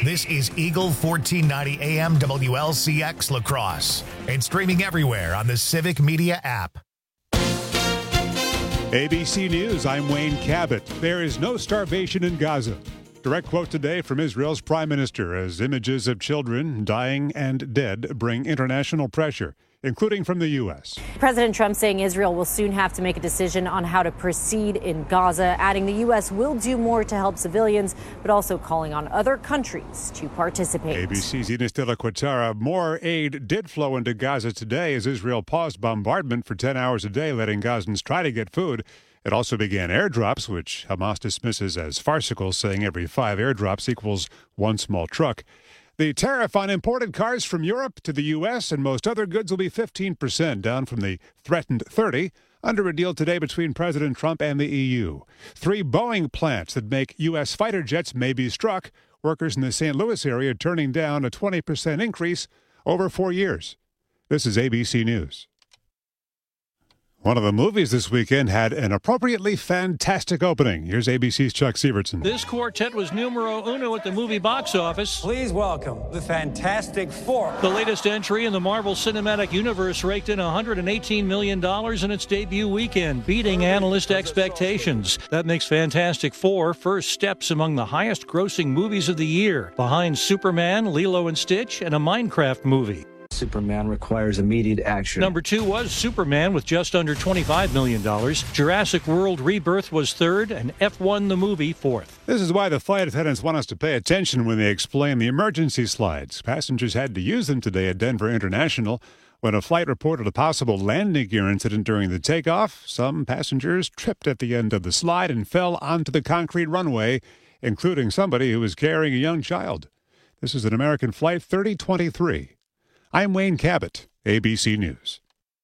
This is Eagle 1490 AM WLCX La Crosse and streaming everywhere on the Civic Media app. ABC News, I'm Wayne Cabot. There is no starvation in Gaza. Direct quote today from Israel's prime minister as images of children dying and dead bring international pressure, including from the U.S. President Trump saying Israel will soon have to make a decision on how to proceed in Gaza, adding the U.S. will do more to help civilians, but also calling on other countries to participate. ABC's Ines de la Quatara. More aid did flow into Gaza today as Israel paused bombardment for 10 hours a day, letting Gazans try to get food. It also began airdrops, which Hamas dismisses as farcical, saying every 5 airdrops equals 1 small truck. The tariff on imported cars from Europe to the U.S. and most other goods will be 15%, down from the threatened 30%, under a deal today between President Trump and the EU. 3 Boeing plants that make U.S. fighter jets may be struck. Workers in the St. Louis area turning down a 20% increase over 4 years. This is ABC News. One of the movies this weekend had an appropriately fantastic opening. Here's ABC's Chuck Sievertson. This quartet was numero uno at the movie box office. Please welcome the Fantastic Four. The latest entry in the Marvel Cinematic Universe raked in $118 million in its debut weekend, beating analyst expectations. That makes Fantastic Four first steps among the highest-grossing movies of the year, behind Superman, Lilo and Stitch, and a Minecraft movie. Superman requires immediate action. Number 2 was Superman with just under $25 million. Jurassic World Rebirth was third, and F1 the movie fourth. This is why the flight attendants want us to pay attention when they explain the emergency slides. Passengers had to use them today at Denver International when a flight reported a possible landing gear incident during the takeoff. Some passengers tripped at the end of the slide and fell onto the concrete runway, including somebody who was carrying a young child. This is an American Flight 3023. I'm Wayne Cabot, ABC News.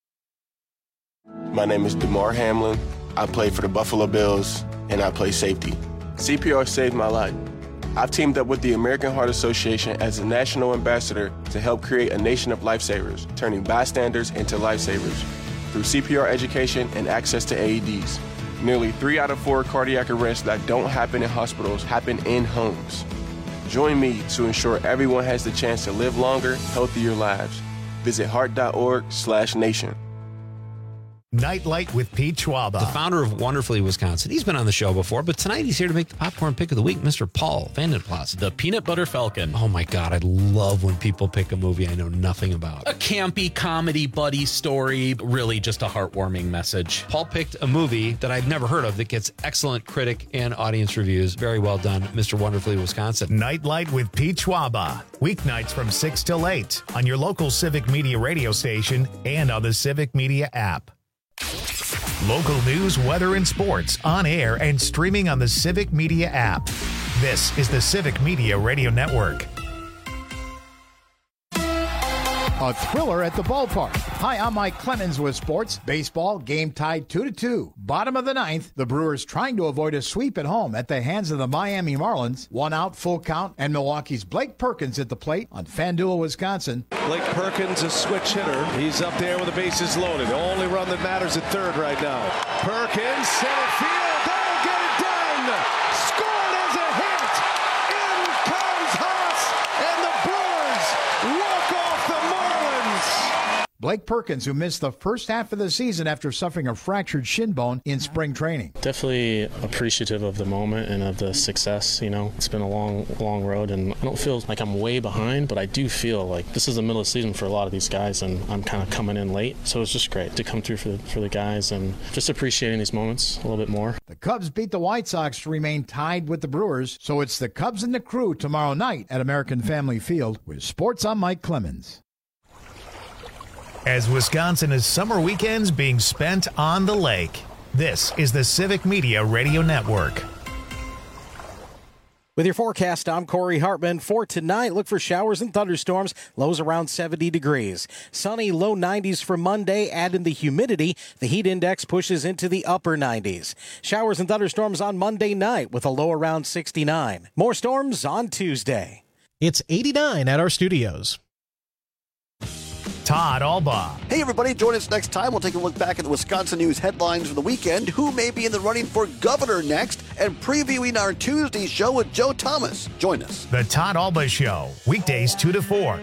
My name is DeMar Hamlin. I play for the Buffalo Bills, and I play safety. CPR saved my life. I've teamed up with the American Heart Association as a national ambassador to help create a nation of lifesavers, turning bystanders into lifesavers through CPR education and access to AEDs. Nearly 3 out of 4 cardiac arrests that don't happen in hospitals happen in homes. Join me to ensure everyone has the chance to live longer, healthier lives. Visit heart.org/nation. Nightlight with Pete Schwaba. The founder of Wonderfully Wisconsin. He's been on the show before, but tonight he's here to make the popcorn pick of the week, Mr. Paul Vandenplas. The Peanut Butter Falcon. Oh my God, I love when people pick a movie I know nothing about. A campy comedy buddy story, really just a heartwarming message. Paul picked a movie that I'd never heard of that gets excellent critic and audience reviews. Very well done, Mr. Wonderfully Wisconsin. Nightlight with Pete Schwaba. Weeknights from 6 till 8 on your local Civic Media radio station and on the Civic Media app. Local news, weather, and sports on air and streaming on the Civic Media app. This is the Civic Media Radio Network. A thriller at the ballpark. Hi, I'm Mike Clemens with sports. Baseball, game tied 2-2. Bottom of the 9th, the Brewers trying to avoid a sweep at home at the hands of the Miami Marlins. 1 out, full count, and Milwaukee's Blake Perkins at the plate on FanDuel, Wisconsin. Blake Perkins, a switch hitter. He's up there with the bases loaded. The only run that matters at third right now. Perkins, center field, that'll get it done! Scored as a hit! In comes Haas, and the Brewers walk off the Marlins! Blake Perkins, who missed the first half of the season after suffering a fractured shin bone in spring training. Definitely appreciative of the moment and of the success. You know, it's been a long road, and I don't feel like I'm way behind, but I do feel like this is the middle of the season for a lot of these guys, and I'm kind of coming in late. So it's just great to come through for the guys and just appreciating these moments a little bit more. The Cubs beat the White Sox to remain tied with the Brewers, so it's the Cubs and the Crew tomorrow night at American Family Field with sports. I'm Mike Clemens. As Wisconsin is summer weekends being spent on the lake, this is the Civic Media Radio Network. With your forecast, I'm Corey Hartman. For tonight, look for showers and thunderstorms, lows around 70 degrees. Sunny, low 90s for Monday. Add in the humidity. The heat index pushes into the upper 90s. Showers and thunderstorms on Monday night with a low around 69. More storms on Tuesday. It's 89 at our studios. Todd Alba. Hey, everybody. Join us next time. We'll take a look back at the Wisconsin news headlines from the weekend, who may be in the running for governor next, and previewing our Tuesday show with Joe Thomas. Join us. The Todd Alba Show, weekdays 2 to 4.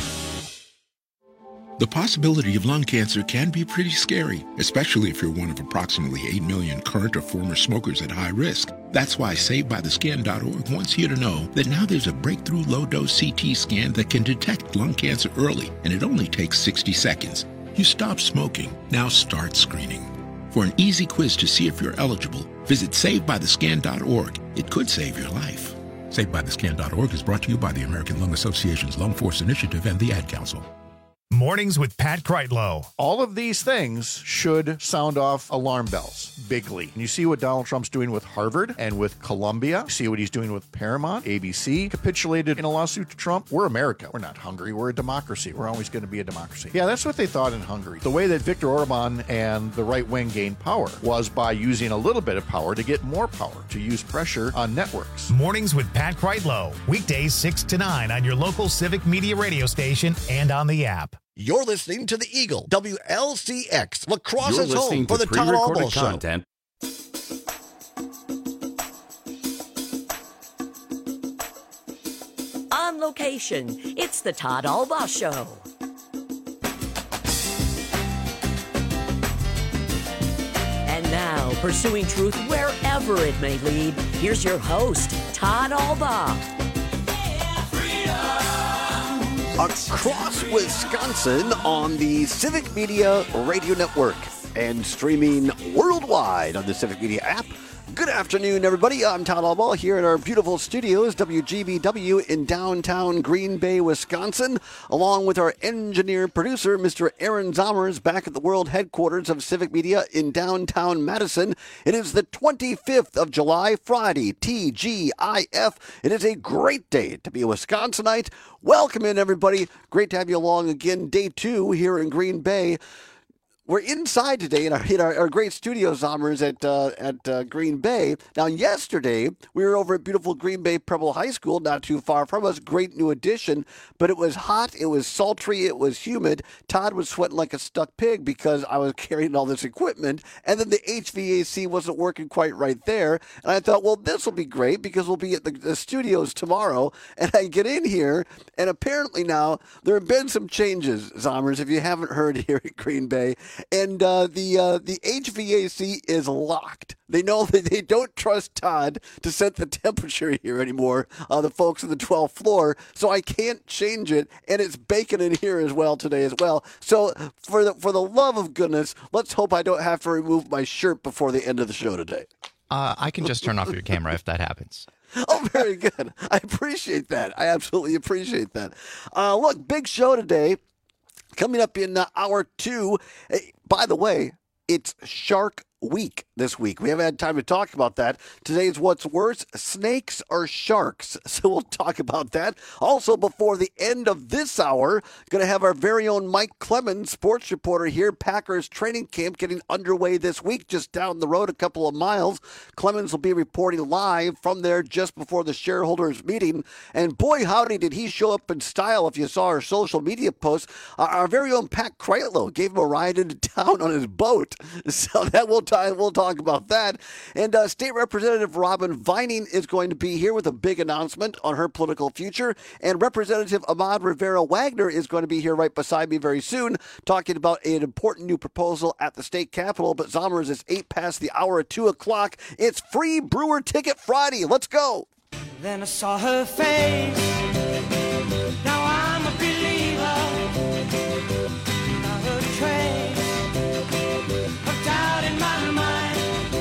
The possibility of lung cancer can be pretty scary, especially if you're one of approximately 8 million current or former smokers at high risk. That's why SaveByTheScan.org wants you to know that now there's a breakthrough low-dose CT scan that can detect lung cancer early, and it only takes 60 seconds. You stop smoking, now start screening. For an easy quiz to see if you're eligible, visit SaveByTheScan.org. It could save your life. SaveByTheScan.org is brought to you by the American Lung Association's Lung Force Initiative and the Ad Council. Mornings with Pat Kreitlow. All of these things should sound off alarm bells bigly. And you see what Donald Trump's doing with Harvard and with Columbia. You see what he's doing with Paramount. ABC capitulated in a lawsuit to Trump. We're America. We're not Hungary. We're a democracy. We're always going to be a democracy. Yeah, that's what they thought in Hungary. The way that Viktor Orban and the right wing gained power was by using a little bit of power to get more power, to use pressure on networks. Mornings with Pat Kreitlow. Weekdays 6 to 9 on your local Civic Media radio station and on the app. You're listening to the Eagle, WLCX, lacrosse's home for the Todd Alba Show. On location, it's the Todd Alba Show. And now, pursuing truth wherever it may lead, here's your host, Todd Alba. Across Wisconsin on the Civic Media Radio Network and streaming worldwide on the Civic Media app. Good afternoon, everybody. I'm Todd Alba here in our beautiful studios, WGBW in downtown Green Bay, Wisconsin, along with our engineer-producer, Mr. Aaron Zommers, back at the world headquarters of Civic Media in downtown Madison. It is the 25th of July, Friday, TGIF. It is a great day to be a Wisconsinite. Welcome in, everybody. Great to have you along again. Day 2 here in Green Bay. We're inside today in our great studio, Zommers, at Green Bay. Now, yesterday, we were over at beautiful Green Bay Preble High School, not too far from us. Great new addition, but it was hot, it was sultry, it was humid. Todd was sweating like a stuck pig because I was carrying all this equipment, and then the HVAC wasn't working quite right there. And I thought, well, this will be great because we'll be at the studios tomorrow. And I get in here, and apparently now there have been some changes, Zommers, if you haven't heard here at Green Bay. And the HVAC is locked. They know that they don't trust Todd to set the temperature here anymore, the folks on the 12th floor, so I can't change it, and it's baking in here as well today as well. So for the love of goodness, let's hope I don't have to remove my shirt before the end of the show today. I can just turn off your camera if that happens. Oh, very good. I appreciate that. I absolutely appreciate that. Look, big show today. Coming up in hour 2, by the way, it's Shark Week this week. We haven't had time to talk about that. Today's What's Worse, snakes or sharks? So we'll talk about that. Also, before the end of this hour, going to have our very own Mike Clemens, sports reporter here. Packers training camp getting underway this week, just down the road a couple of miles. Clemens will be reporting live from there just before the shareholders meeting. And boy, howdy, did he show up in style if you saw our social media posts. Our very own Pat Kreitlow gave him a ride into town on his boat. So that we'll talk about that. And State Representative Robin Vining is going to be here with a big announcement on her political future. And Representative Ahmad Rivera Wagner is going to be here right beside me very soon, talking about an important new proposal at the state capitol. But Zommers, is 8 past the hour at 2 o'clock. It's Free Brewer Ticket Friday. Let's go. Then I saw her face. Now I'm a believer. Not a trace of doubt in my mind.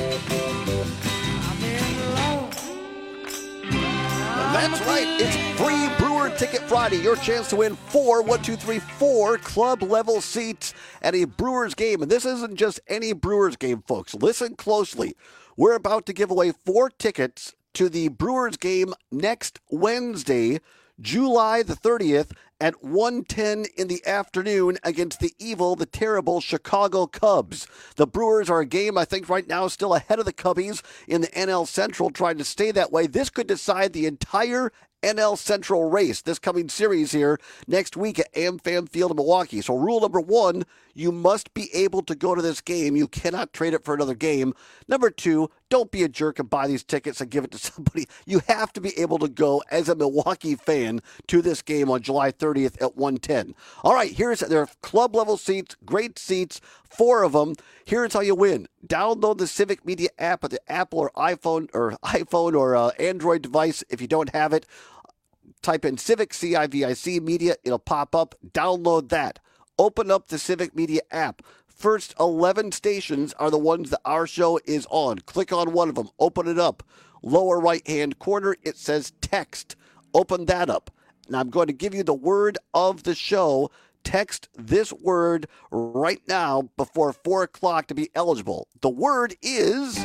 I'm in love. That's right. It's Free Brewer Ticket Friday. Your chance to win 4 club level seats at a Brewers game. And this isn't just any Brewers game, folks. Listen closely. We're about to give away 4 tickets to the Brewers game next Wednesday, July the 30th at 1:10 in the afternoon against the terrible Chicago Cubs. The Brewers are a game, I think, right now still ahead of the Cubbies in the NL Central, trying to stay that way. This could decide the entire NL Central race this coming series here next week at AmFam Field in Milwaukee. So rule number 1, you must be able to go to this game. You cannot trade it for another game. Number 2, don't be a jerk and buy these tickets and give it to somebody. You have to be able to go as a Milwaukee fan to this game on July 30th at 1:10. All right, there are club level seats, great seats, 4 of them. Here's how you win. Download the Civic Media app at the Apple or iPhone or Android device if you don't have it. Type in Civic, CIVIC Media. It'll pop up. Download that. Open up the Civic Media app. First 11 stations are the ones that our show is on. Click on one of them. Open it up. Lower right-hand corner, it says text. Open that up. And I'm going to give you the word of the show. Text this word right now before 4 o'clock to be eligible. The word is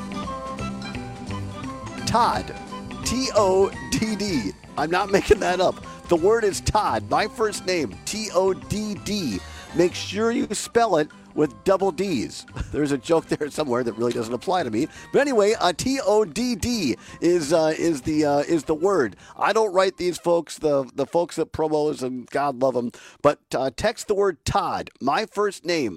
Todd. T-O-D-D. I'm not making that up. The word is Todd. My first name, T-O-D-D. Make sure you spell it with double D's. There's a joke there somewhere that really doesn't apply to me. But anyway, T-O-D-D is the word. I don't write these folks, the folks at Promos, and God love them. But text the word Todd. My first name,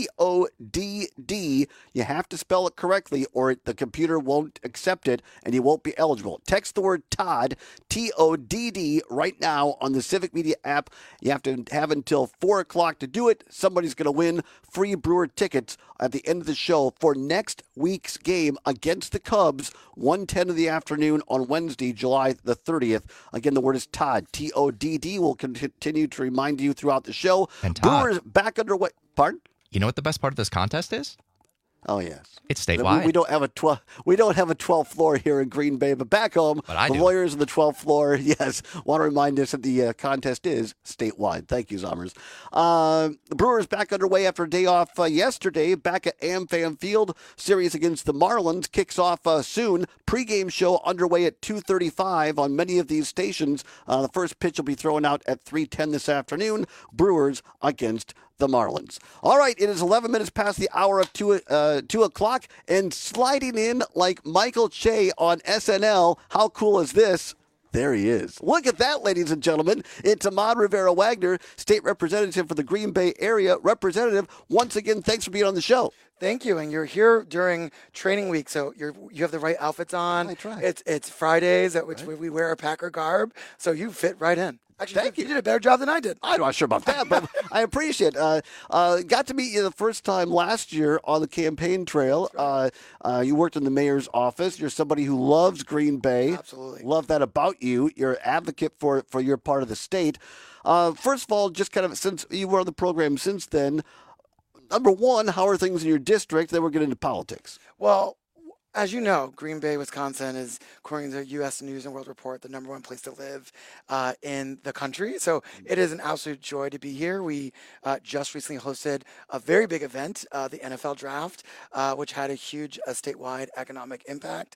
T-O-D-D. You have to spell it correctly or the computer won't accept it and you won't be eligible. Text the word Todd, T-O-D-D, right now on the Civic Media app. You have to have until 4 o'clock to do it. Somebody's going to win free Brewer tickets at the end of the show for next week's game against the Cubs, 1:10 in the afternoon on Wednesday, July the 30th. Again, the word is Todd, T-O-D-D. We'll continue to remind you throughout the show. And Todd, Brewers back underway. Pardon? You know what the best part of this contest is? Oh, yes. It's statewide. We don't have a 12th floor here in Green Bay, but back home, the lawyers on the 12th floor, yes, want to remind us that the contest is statewide. Thank you, Zommers. The Brewers back underway after a day off yesterday, back at AmFam Field. Series against the Marlins kicks off soon. Pre-game show underway at 2:35 on many of these stations. The first pitch will be thrown out at 3:10 this afternoon. Brewers against the Marlins. All right, it is 11 minutes past the hour of 2 o'clock, and sliding in like Michael Che on SNL. How cool is this? There he is. Look at that, ladies and gentlemen. It's Ahmad Rivera-Wagner, state representative for the Green Bay area. Representative, once again, thanks for being on the show. Thank you, and you're here during training week, so you have the right outfits on. I try. It's Fridays, at which we wear a Packer garb, so you fit right in. Actually, Thank you. You did a better job than I did. I'm not sure about that, but I appreciate it. Got to meet you the first time last year on the campaign trail. You worked in the mayor's office. You're somebody who loves Green Bay. Absolutely. Love that about you. You're an advocate for your part of the state. First of all, just kind of since you were on the program since then, number one, how are things in your district? Then we'll get into politics. Well, as you know, Green Bay, Wisconsin is, according to the U.S. News and World Report, the number one place to live in the country. So it is an absolute joy to be here. We just recently hosted a very big event, the NFL Draft, which had a huge statewide economic impact.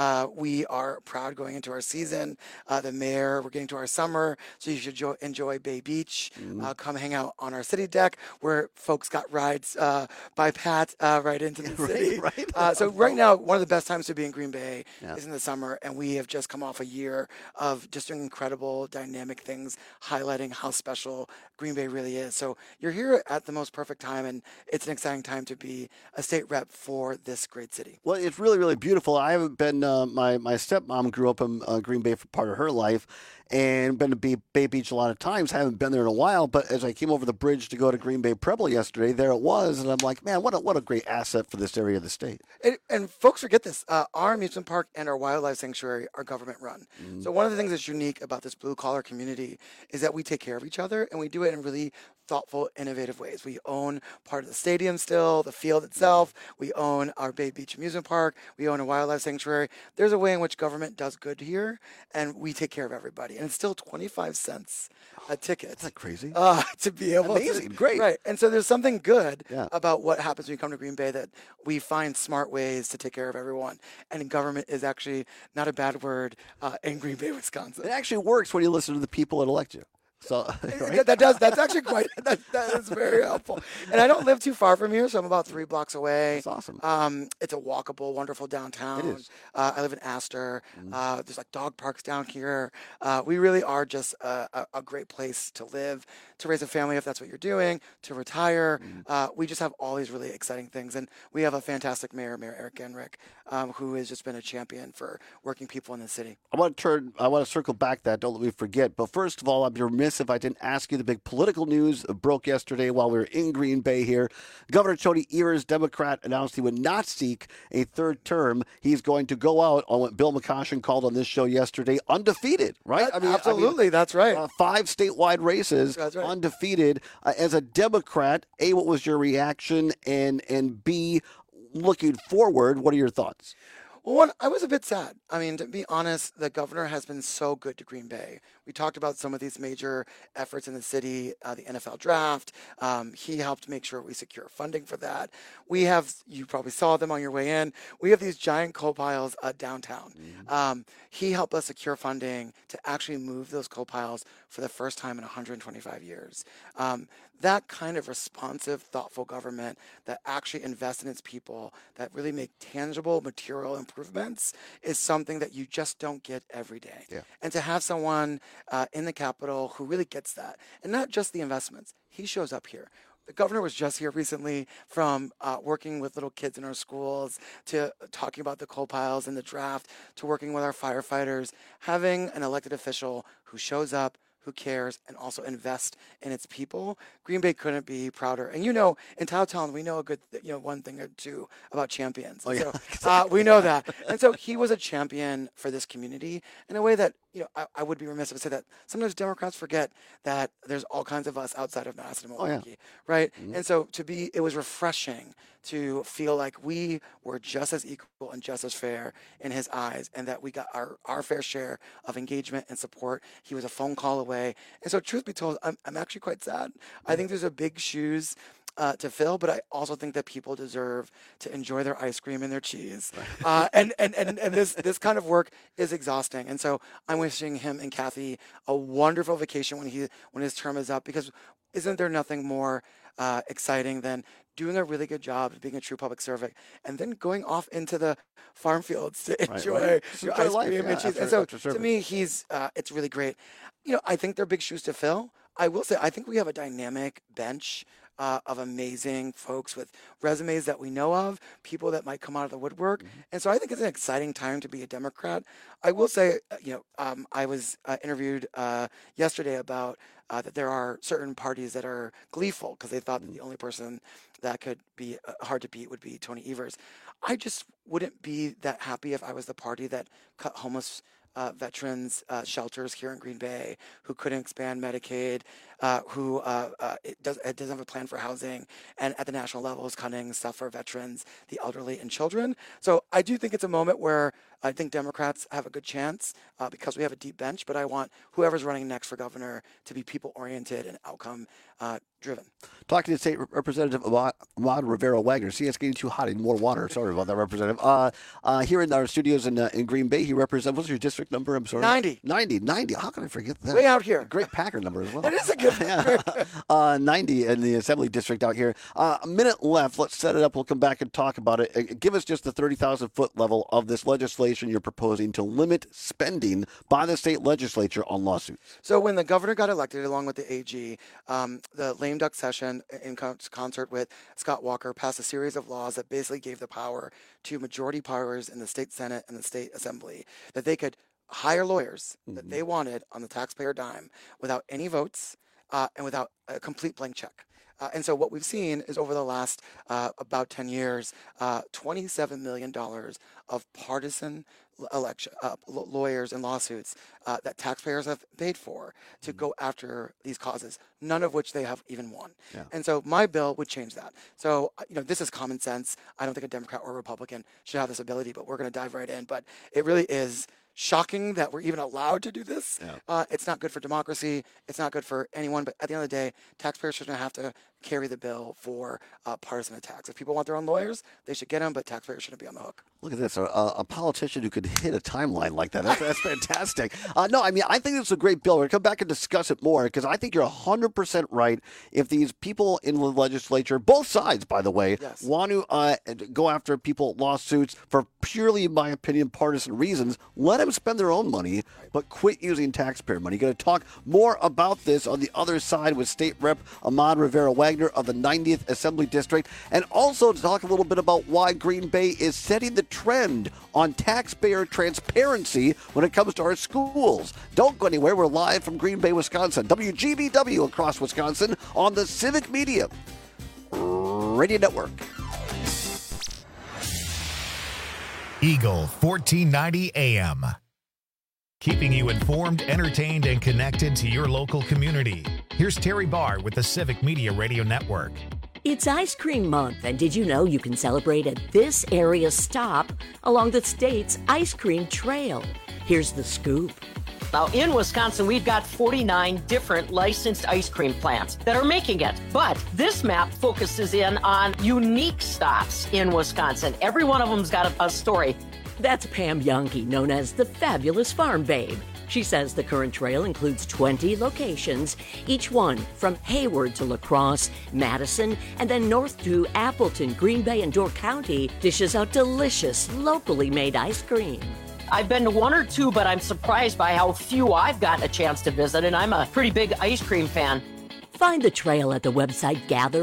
We are proud going into our season. The mayor, we're getting to our summer, so you should enjoy Bay Beach. Come hang out on our city deck where folks got rides by Pat right into the city. Right. So right now, one of the best times to be in Green Bay is in the summer, and we have just come off a year of just doing incredible, dynamic things, highlighting how special Green Bay really is. So you're here at the most perfect time, and it's an exciting time to be a state rep for this great city. Well, it's really, really beautiful. I haven't been, my stepmom grew up in Green Bay for part of her life, and been to Bay Beach a lot of times. I haven't been there in a while, but as I came over the bridge to go to Green Bay Preble yesterday, there it was, and I'm like, man, what a great asset for this area of the state. And folks forget this. Our amusement park and our wildlife sanctuary are government run. So one of the things that's unique about this blue collar community is that we take care of each other, and we do it in really thoughtful, innovative ways. We own part of the stadium still, the field itself. We own our Bay Beach amusement park. We own a wildlife sanctuary. There's a way in which government does good here, and we take care of everybody. And it's still 25 cents a ticket. Isn't that crazy? To be able Amazing. to. Great. Right. And so there's something good about what happens when you come to Green Bay, that we find smart ways to take care of everyone. And government is actually not a bad word in Green Bay, Wisconsin. It actually works when you listen to the people that elect you. So that's actually quite that is very helpful. And I don't live too far from here, so I'm about 3 blocks away. That's awesome. It's a walkable, wonderful downtown. It is. I live in Astor. There's like dog parks down here. We really are just a great place to live, to raise a family if that's what you're doing, to retire. We just have all these really exciting things, and we have a fantastic mayor, Mayor Eric Genrich, who has just been a champion for working people in the city. I want to circle back that. Don't let me forget. But first of all, I'd be remiss if I didn't ask you the big political news broke yesterday while we were in Green Bay here. Governor Tony Evers, Democrat, announced he would not seek a third term. He's going to go out on what Bill McCoshen called on this show yesterday, undefeated, right? Absolutely, that's right. 5 statewide races, That's right. undefeated. As a Democrat, A, what was your reaction? And B, looking forward, what are your thoughts? Well, I was a bit sad. I mean, to be honest, the governor has been so good to Green Bay. We talked about some of these major efforts in the city, the NFL draft. He helped make sure we secure funding for that. We have, you probably saw them on your way in, we have these giant coal piles downtown. He helped us secure funding to actually move those coal piles for the first time in 125 years. That kind of responsive, thoughtful government that actually invests in its people, that really make tangible material improvements, is something that you just don't get every day. Yeah. And to have someone in the Capitol who really gets that, and not just the investments, he shows up here. The governor was just here recently from working with little kids in our schools to talking about the coal piles and the draft to working with our firefighters. Having an elected official who shows up, who cares, and also invest in its people, Green Bay couldn't be prouder. And in Taotown, we know a good, one thing or two about champions. Oh, yeah. So we know that. And so he was a champion for this community in a way that, I would be remiss if I said that sometimes Democrats forget that there's all kinds of us outside of Madison and Milwaukee, right? And so it was refreshing to feel like we were just as equal and just as fair in his eyes, and that we got our fair share of engagement and support. He was a phone call away. And so truth be told, I'm actually quite sad. I think there's a big shoes to fill, but I also think that people deserve to enjoy their ice cream and their cheese. And this kind of work is exhausting. And so I'm wishing him and Kathy a wonderful vacation when his term is up, because isn't there nothing more exciting than doing a really good job of being a true public servant and then going off into the farm fields to enjoy your ice cream and cheese. And so to me, it's really great. I think they're big shoes to fill. I will say, I think we have a dynamic bench of amazing folks with resumes that we know of, people that might come out of the woodwork. And so I think it's an exciting time to be a Democrat. I will say, I was interviewed yesterday about that there are certain parties that are gleeful because they thought that the only person that could be hard to beat would be Tony Evers. I just wouldn't be that happy if I was the party that cut homeless veterans shelters here in Green Bay, who couldn't expand Medicaid, who doesn't have a plan for housing, and at the national level is cutting stuff for veterans, the elderly, and children. So I do think it's a moment where I think Democrats have a good chance because we have a deep bench, but I want whoever's running next for governor to be people-oriented and outcome-driven. Talking to State Representative Ahmad Rivera-Wagner. See, it's getting too hot. I need more water. Sorry about that, Representative. Here in our studios in Green Bay, he represents, what's your district number? I'm sorry. 90. How can I forget that? Way out here. A great Packer number as well. It is a good number. 90 in the Assembly District out here. A minute left. Let's set it up. We'll come back and talk about it. Give us just the 30,000-foot level of this legislation you're proposing to limit spending by the state legislature on lawsuits. So when the governor got elected, along with the AG, the lame duck session in concert with Scott Walker passed a series of laws that basically gave the power to majority powers in the state Senate and the state Assembly, that they could hire lawyers that they wanted on the taxpayer dime without any votes and without a complete blank check. And so what we've seen is over the last about 10 years, $27 million of partisan lawyers and lawsuits that taxpayers have paid for to go after these causes, none of which they have even won. Yeah. And so my bill would change that. So, this is common sense. I don't think a Democrat or a Republican should have this ability, but we're going to dive right in. But it really is shocking that we're even allowed to do this. It's not good for democracy. It's not good for anyone. But at the end of the day, taxpayers shouldn't have to carry the bill for partisan attacks. If people want their own lawyers, they should get them, but taxpayers shouldn't be on the hook. Look at this, a politician who could hit a timeline like that. That's fantastic. No, I mean, I think it's a great bill. We're going to come back and discuss it more because I think you're 100% right. If these people in the legislature, both sides, by the way, want to go after people lawsuits for purely, in my opinion, partisan reasons, let them spend their own money, but quit using taxpayer money. Going to talk more about this on the other side with State Rep Ahmad Rivera-Wagner of the 90th Assembly District, and also to talk a little bit about why Green Bay is setting the trend on taxpayer transparency when it comes to our schools. Don't go anywhere. We're live from Green Bay, Wisconsin. WGBW across Wisconsin on the Civic Media Radio Network. Eagle 1490 AM. Keeping you informed, entertained, and connected to your local community. Here's Terry Barr with the Civic Media Radio Network. It's Ice Cream Month, and did you know you can celebrate at this area stop along the state's ice cream trail? Here's the scoop. Now, in Wisconsin, we've got 49 different licensed ice cream plants that are making it. But this map focuses in on unique stops in Wisconsin. Every one of them's got a story. That's Pam Yonke, known as the Fabulous Farm Babe. She says the current trail includes 20 locations, each one from Hayward to La Crosse, Madison, and then north to Appleton, Green Bay, and Door County dishes out delicious, locally made ice cream. I've been to one or two, but I'm surprised by how few I've gotten a chance to visit, and I'm a pretty big ice cream fan. Find the trail at the website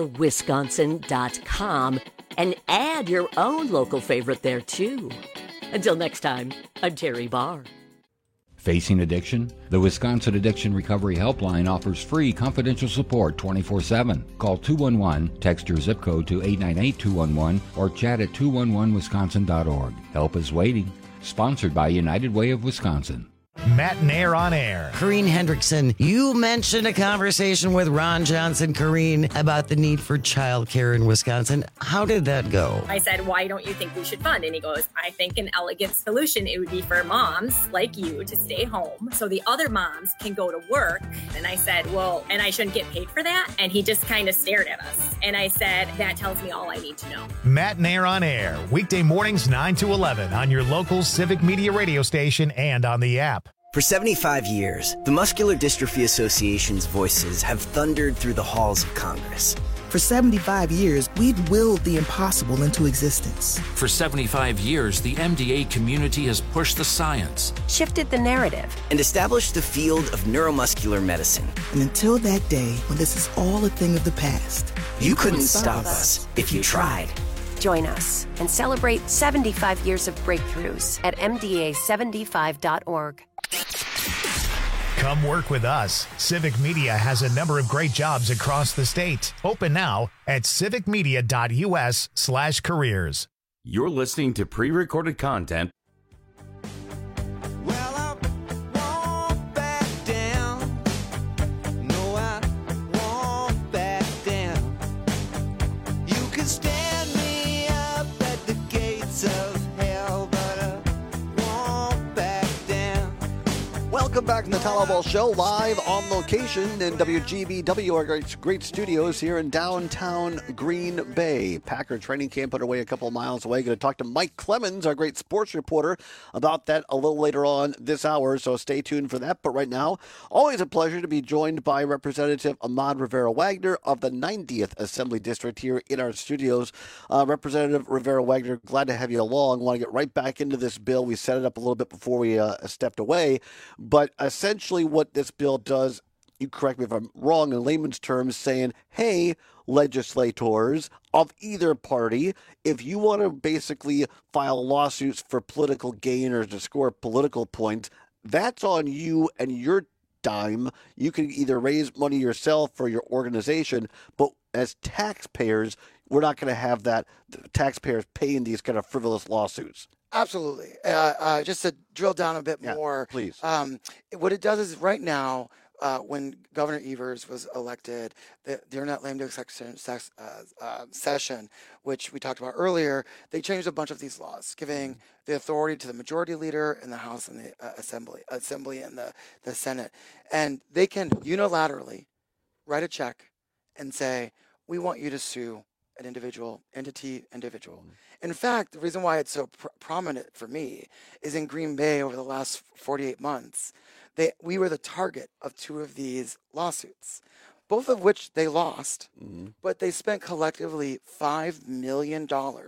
gatherwisconsin.com and add your own local favorite there, too. Until next time, I'm Terry Barr. Facing addiction? The Wisconsin Addiction Recovery Helpline offers free confidential support 24/7. Call 211, text your zip code to 898-211, or chat at 211wisconsin.org. Help is waiting. Sponsored by United Way of Wisconsin. Matt Nair on air. Corrine Hendrickson, you mentioned a conversation with Ron Johnson, Corrine, about the need for childcare in Wisconsin. How did that go? I said, why don't you think we should fund? And he goes, I think an elegant solution, it would be for moms like you to stay home so the other moms can go to work. And I said, well, and I shouldn't get paid for that? And he just kind of stared at us. And I said, that tells me all I need to know. Matt Nair on air, weekday mornings 9 to 11 on your local Civic Media radio station and on the app. For 75 years, the Muscular Dystrophy Association's voices have thundered through the halls of Congress. For 75 years, we've willed the impossible into existence. For 75 years, the MDA community has pushed the science, shifted the narrative, and established the field of neuromuscular medicine. And until that day, when this is all a thing of the past, you couldn't stop us if you tried. Join us and celebrate 75 years of breakthroughs at MDA75.org. Come work with us. Civic Media has a number of great jobs across the state. Open now at civicmedia.us/careers. You're listening to pre-recorded content. Welcome back to the Tyler Ball Show, live on location in WGBW, our great studios here in downtown Green Bay. Packer training camp underway a couple of miles away. Going to talk to Mike Clemens, our great sports reporter, about that a little later on this hour, so stay tuned for that. But right now, always a pleasure to be joined by Representative Ahmad Rivera-Wagner of the 90th Assembly District here in our studios. Representative Rivera-Wagner, glad to have you along. Want to get right back into this bill. We set it up a little bit before we stepped away, but essentially what this bill does, you correct me if I'm wrong, in layman's terms, saying, hey, legislators of either party, if you want to basically file lawsuits for political gain or to score political points, that's on you and your dime. You can either raise money yourself for your organization, but as taxpayers, we're not going to have that, taxpayers paying these kind of frivolous lawsuits. Absolutely. Just to drill down a bit more, please. What it does is right now, when Governor Evers was elected, during that lame duck session, which we talked about earlier, they changed a bunch of these laws, giving the authority to the majority leader in the House and the Assembly and the Senate. And they can unilaterally write a check and say, we want you to sue an individual. In fact, the reason why it's so prominent for me is in Green Bay over the last 48 months, we were the target of 2 of these lawsuits, both of which they lost, but they spent collectively $5 million.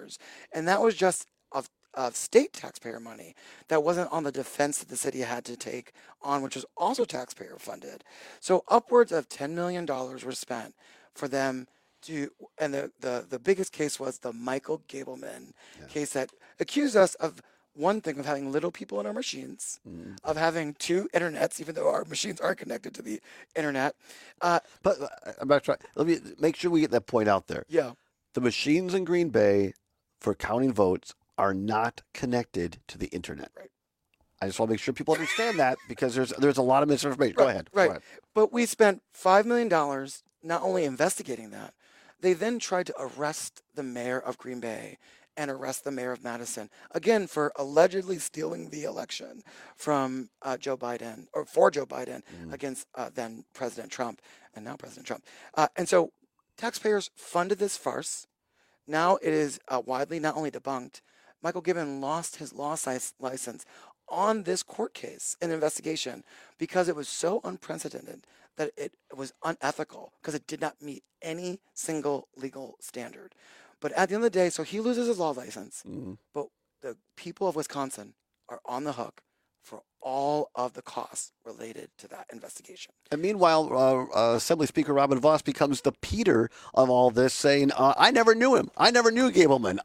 And that was just of state taxpayer money that wasn't on the defense that the city had to take on, which was also taxpayer funded. So upwards of $10 million were spent for them to, and the biggest case was the Michael Gableman case that accused us of one thing, of having little people in our machines, of having 2 internets, even though our machines aren't connected to the internet. But I'm not trying. Let me make sure we get that point out there. Yeah. The machines in Green Bay for counting votes are not connected to the internet. Right. I just want to make sure people understand that, because there's a lot of misinformation. Go ahead. Right. Go ahead. But we spent $5 million not only investigating that, they then tried to arrest the mayor of Green Bay and arrest the mayor of Madison, again, for allegedly stealing the election from Joe Biden, or for Joe Biden, against then President Trump, and now President Trump. And so taxpayers funded this farce. Now it is widely not only debunked, Michael Gibbon lost his law license on this court case and investigation because it was so unprecedented that it was unethical, because it did not meet any single legal standard. But at the end of the day, so he loses his law license, but the people of Wisconsin are on the hook for all of the costs related to that investigation. And meanwhile, Assembly Speaker Robin Vos becomes the Peter of all this, saying, I never knew him. I never knew Gableman.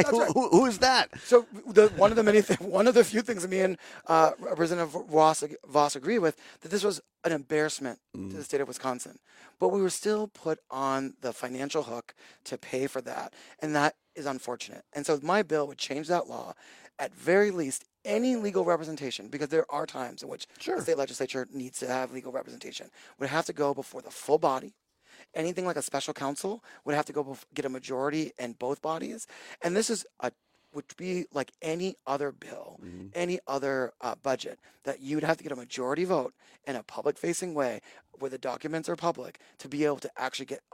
Who is that? So one of the few things that me and Representative Vos agree with, that this was an embarrassment to the state of Wisconsin. But we were still put on the financial hook to pay for that. And that is unfortunate. And so my bill would change that law. At very least, any legal representation, because there are times in which the state legislature needs to have legal representation, would have to go before the full body. Anything like a special counsel would have to go get a majority in both bodies. And this is would be like any other bill, any other budget, that you would have to get a majority vote in a public-facing way where the documents are public to be able to actually get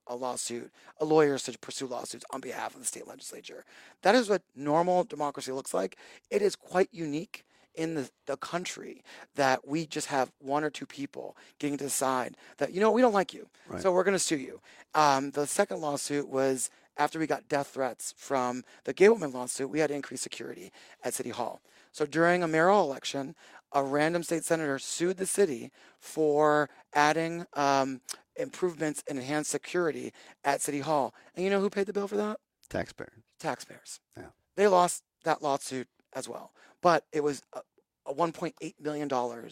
lawyers to pursue lawsuits on behalf of the state legislature. That is what normal democracy looks like. It is quite unique in the country that we just have 1 or 2 people getting to decide that, we don't like you, so we're going to sue you. The second lawsuit was after we got death threats from the Gableman lawsuit, we had to increase security at City Hall. So during a mayoral election, a random state senator sued the city for adding improvements and enhanced security at City Hall. And you know who paid the bill for that? Taxpayers. Yeah. They lost that lawsuit as well. But it was a $1.8 million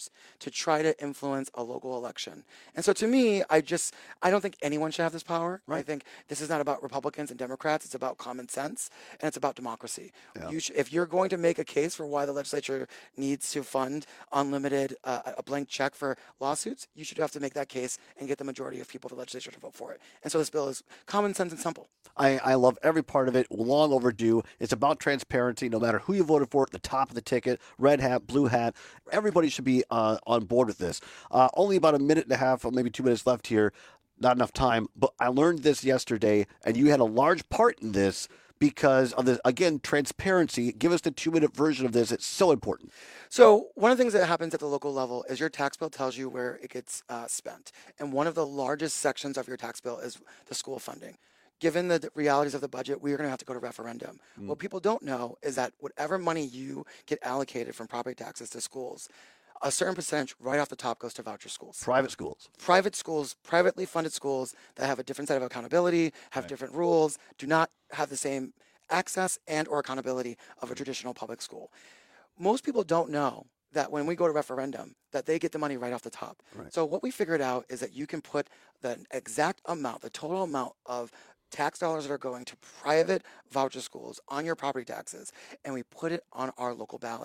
to try to influence a local election. And so to me, I don't think anyone should have this power. I think this is not about Republicans and Democrats. It's about common sense, and it's about democracy. Yeah. If you're going to make a case for why the legislature needs to fund unlimited, a blank check for lawsuits, you should have to make that case and get the majority of people in the legislature to vote for it. And so this bill is common sense and simple. I love every part of it. Long overdue. It's about transparency, no matter who you voted for at the top of the ticket, red hat, blue hat. Everybody should be on board with this. Only about a minute and a half, or maybe 2 minutes left here. Not enough time. But I learned this yesterday, and you had a large part in this because of this, again, transparency. Give us the 2-minute version of this. It's so important. So one of the things that happens at the local level is your tax bill tells you where it gets spent. And one of the largest sections of your tax bill is the school funding. Given the realities of the budget, we are going to have to go to referendum. What people don't know is that whatever money you get allocated from property taxes to schools, a certain percentage right off the top goes to voucher schools. Private schools, privately funded schools that have a different set of accountability, have different rules, do not have the same access and or accountability of a traditional public school. Most people don't know that when we go to referendum, that they get the money right off the top. So what we figured out is that you can put the exact amount, the total amount of tax dollars that are going to private voucher schools on your property taxes, and we put it on our local ballot.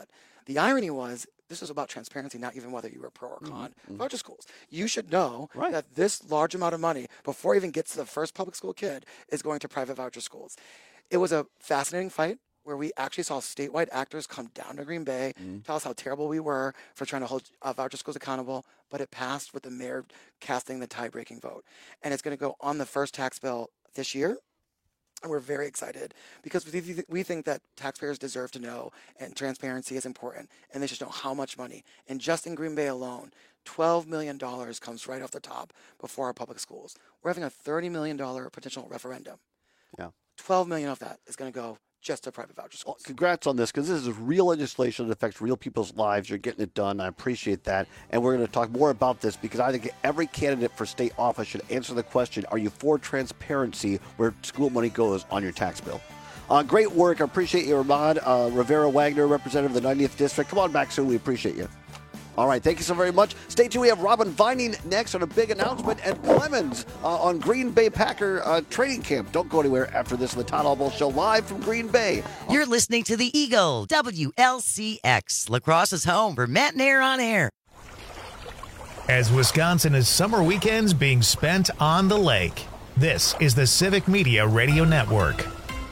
The irony was, this was about transparency, not even whether you were pro or con. Voucher schools. You should know that this large amount of money, before it even gets to the first public school kid, is going to private voucher schools. It was a fascinating fight where we actually saw statewide actors come down to Green Bay, tell us how terrible we were for trying to hold voucher schools accountable, but it passed with the mayor casting the tie-breaking vote. And it's going to go on the first tax bill this year. And we're very excited because we think that taxpayers deserve to know, and transparency is important, and they should know how much money. And just in Green Bay alone, $12 million comes right off the top before our public schools. We're having a $30 million potential referendum. Yeah. $12 million of that is going to go just to private voucher schools. Well, congrats on this, because this is real legislation that affects real people's lives. You're getting it done. I appreciate that. And we're going to talk more about this, because I think every candidate for state office should answer the question, are you for transparency where school money goes on your tax bill? Great work. I appreciate you, Ramon. Rivera Wagner, representative of the 90th District. Come on back soon. We appreciate you. All right, thank you so very much. Stay tuned. We have Robin Vining next on a big announcement, and Clemens on Green Bay Packer training camp. Don't go anywhere after this. The Todd Albo Show live from Green Bay. You're listening to the Eagle, WLCX, Lacrosse's home for Matt and Air on Air. As Wisconsin is summer weekends being spent on the lake, this is the Civic Media Radio Network.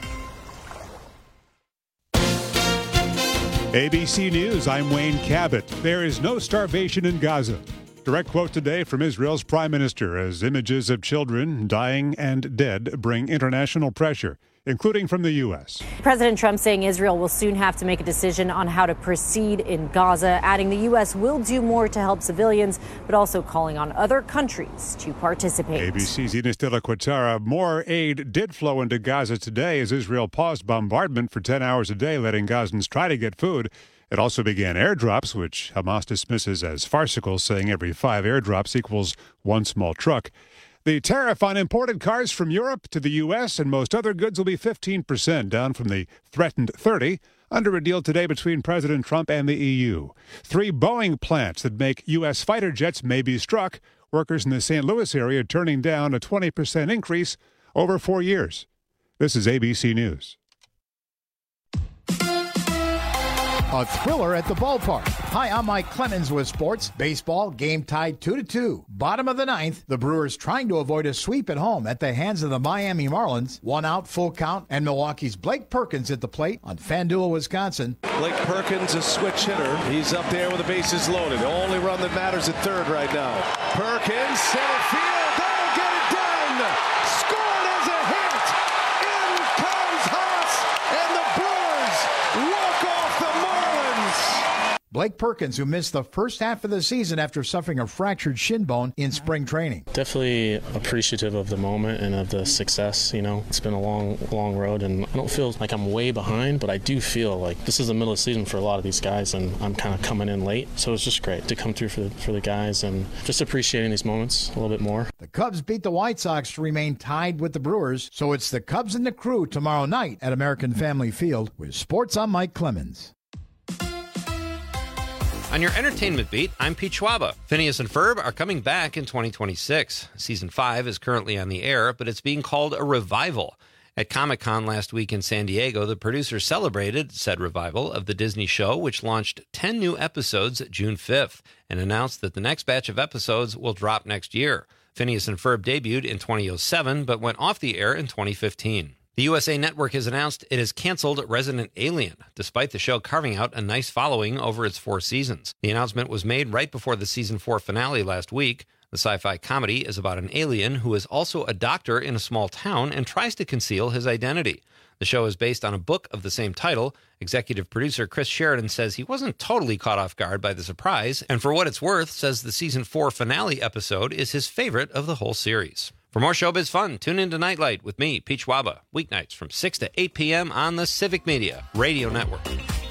ABC News, I'm Wayne Cabot. There is no starvation in Gaza. Direct quote today from Israel's prime minister as images of children dying and dead bring international pressure, including from the U.S. President Trump saying Israel will soon have to make a decision on how to proceed in Gaza, adding the U.S. will do more to help civilians, but also calling on other countries to participate. ABC's Ines de la Quatara. More aid did flow into Gaza today as Israel paused bombardment for 10 hours a day, letting Gazans try to get food. It also began airdrops, which Hamas dismisses as farcical, saying every 5 airdrops equals 1 small truck. The tariff on imported cars from Europe to the U.S. and most other goods will be 15%, down from the threatened 30%, under a deal today between President Trump and the EU. 3 Boeing plants that make U.S. fighter jets may be struck. Workers in the St. Louis area turning down a 20% increase over 4 years. This is ABC News. A thriller at the ballpark. Hi, I'm Mike Clemens with sports. Baseball, game tied 2-2. Bottom of the 9th, the Brewers trying to avoid a sweep at home at the hands of the Miami Marlins. 1 out, full count, and Milwaukee's Blake Perkins at the plate on FanDuel, Wisconsin. Blake Perkins, a switch hitter. He's up there with the bases loaded. The only run that matters at third right now. Perkins, center field, that'll get it done! Scored as a hit! In comes Haas, and the Brewers walk off the Marlins! Blake Perkins, who missed the first half of the season after suffering a fractured shin bone in spring training. Definitely appreciative of the moment and of the success. You know, it's been a long road, and I don't feel like I'm way behind, but I do feel like this is the middle of the season for a lot of these guys, and I'm kind of coming in late. So it's just great to come through for the guys, and just appreciating these moments a little bit more. The Cubs beat the White Sox to remain tied with the Brewers, so it's the Cubs and the Crew tomorrow night at American Family Field. With sports, I'm Mike Clemens. On your entertainment beat, I'm Pete Schwaba. Phineas and Ferb are coming back in 2026. Season 5 is currently on the air, but it's being called a revival. At Comic-Con last week in San Diego, the producers celebrated said revival of the Disney show, which launched 10 new episodes June 5th, and announced that the next batch of episodes will drop next year. Phineas and Ferb debuted in 2007, but went off the air in 2015. The USA Network has announced it has canceled Resident Alien, despite the show carving out a nice following over its 4 seasons. The announcement was made right before the season 4 finale last week. The sci-fi comedy is about an alien who is also a doctor in a small town and tries to conceal his identity. The show is based on a book of the same title. Executive producer Chris Sheridan says he wasn't totally caught off guard by the surprise, and for what it's worth, says the season 4 finale episode is his favorite of the whole series. For more showbiz fun, tune into Nightlight with me, Pete Schwaba, weeknights from 6 to 8 p.m. on the Civic Media Radio Network.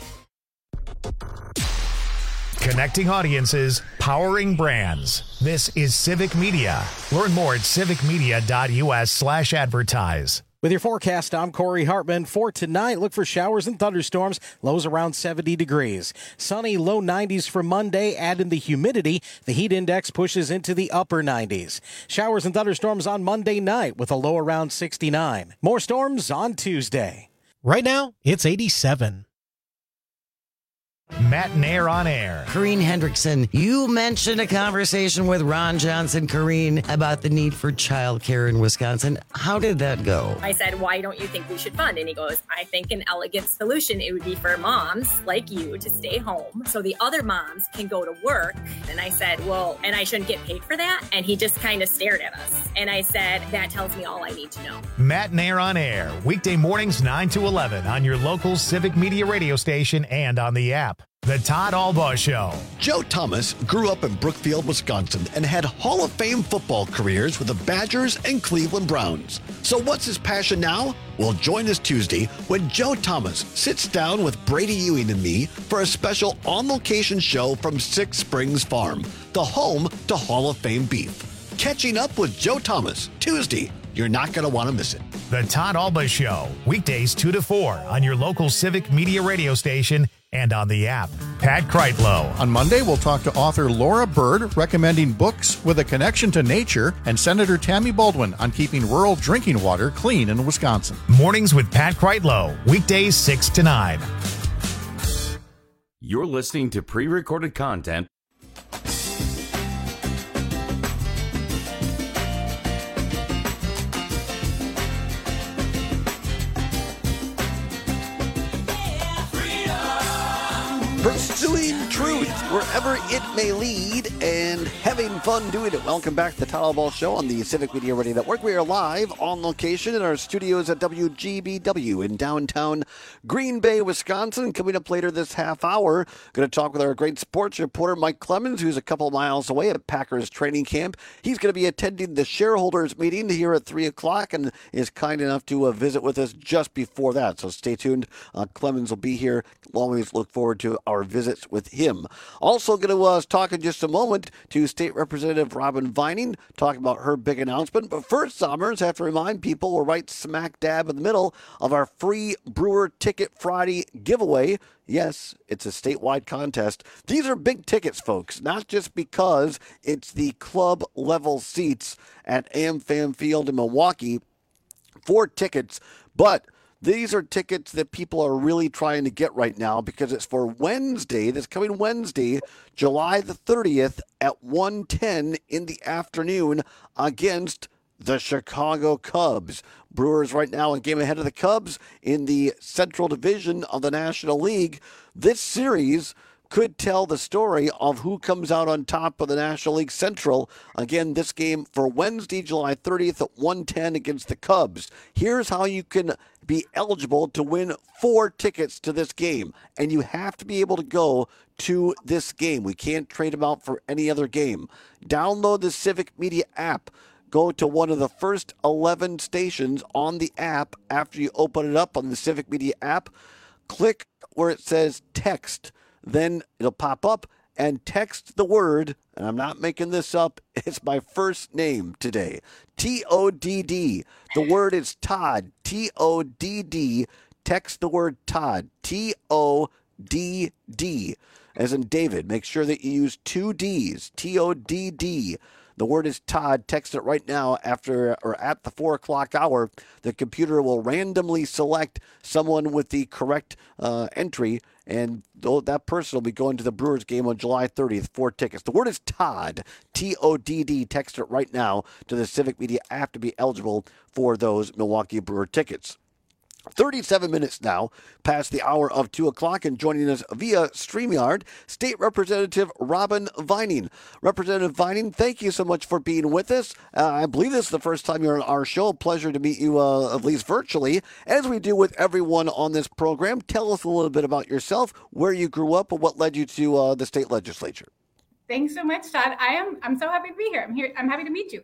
Connecting audiences, powering brands. This is Civic Media. Learn more at civicmedia.us/advertise. With your forecast, I'm Corey Hartman. For tonight, look for showers and thunderstorms, lows around 70 degrees. Sunny, low 90s for Monday. Add in the humidity. The heat index pushes into the upper 90s. Showers and thunderstorms on Monday night with a low around 69. More storms on Tuesday. Right now, it's 87. Matt Nair on Air. Corrine Hendrickson, you mentioned a conversation with Ron Johnson, Corrine, about the need for childcare in Wisconsin. How did that go? I said, why don't you think we should fund? And he goes, I think an elegant solution, it would be for moms like you to stay home so the other moms can go to work. And I said, well, and I shouldn't get paid for that? And he just kind of stared at us. And I said, that tells me all I need to know. Matt Nair on Air, weekday mornings 9 to 11 on your local Civic Media radio station and on the app. The Todd Albaugh Show. Joe Thomas grew up in Brookfield, Wisconsin, and had Hall of Fame football careers with the Badgers and Cleveland Browns. So what's his passion now? Well, join us Tuesday when Joe Thomas sits down with Brady Ewing and me for a special on-location show from Six Springs Farm, the home to Hall of Fame beef. Catching up with Joe Thomas, Tuesday. You're not going to want to miss it. The Todd Albaugh Show, weekdays 2 to 4 on your local Civic Media radio station and on the app. Pat Kreitlow. On Monday, we'll talk to author Laura Bird, recommending books with a connection to nature, and Senator Tammy Baldwin on keeping rural drinking water clean in Wisconsin. Mornings with Pat Kreitlow, weekdays 6 to 9. You're listening to pre-recorded content. Pursuing truth wherever it may lead and having fun doing it. Welcome back to the Todd Albaugh Show on the Civic Media Radio Network. We are live on location in our studios at WGBW in downtown Green Bay, Wisconsin. Coming up later this half hour, going to talk with our great sports reporter Mike Clemens, who's a couple miles away at Packers training camp. He's going to be attending the shareholders meeting here at 3 o'clock and is kind enough to visit with us just before that. So stay tuned. Clemens will be here. We'll always look forward to our visits with him. Also going to talk in just a moment to State Representative Robin Vining, talking about her big announcement. But first, Sommers, have to remind people we're right smack dab in the middle of our free Brewer Ticket Friday giveaway. Yes, it's a statewide contest. These are big tickets, folks, not just because it's the club level seats at AmFam Field in Milwaukee. 4 tickets, but these are tickets that people are really trying to get right now because it's for Wednesday, this coming Wednesday, July the 30th at 1:10 in the afternoon against the Chicago Cubs. Brewers right now a game ahead of the Cubs in the Central Division of the National League. This series could tell the story of who comes out on top of the National League Central. Again, this game for Wednesday, July 30th at 1:10 against the Cubs. Here's how you can be eligible to win 4 tickets to this game. And you have to be able to go to this game. We can't trade them out for any other game. Download the Civic Media app. Go to one of the first 11 stations on the app after you open it up on the Civic Media app. Click where it says text. Then it'll pop up and text the word, and I'm not making this up, it's my first name today, TODD. The word is Todd, TODD. Text the word Todd, TODD, as in David. Make sure that you use 2 Ds, TODD. The word is Todd. Text it right now after or at the 4 o'clock hour. The computer will randomly select someone with the correct entry, and that person will be going to the Brewers game on July 30th. 4 tickets. The word is Todd, TODD. Text it right now to the Civic Media app to be eligible for those Milwaukee Brewer tickets. 37 minutes now past the hour of 2 o'clock, and joining us via StreamYard, State Representative Robin Vining. Representative Vining, thank you so much for being with us. I believe this is the first time you're on our show. Pleasure to meet you, at least virtually. As we do with everyone on this program, tell us a little bit about yourself, where you grew up, and what led you to the state legislature. Thanks so much, Todd. I'm so happy to be here. I'm happy to meet you.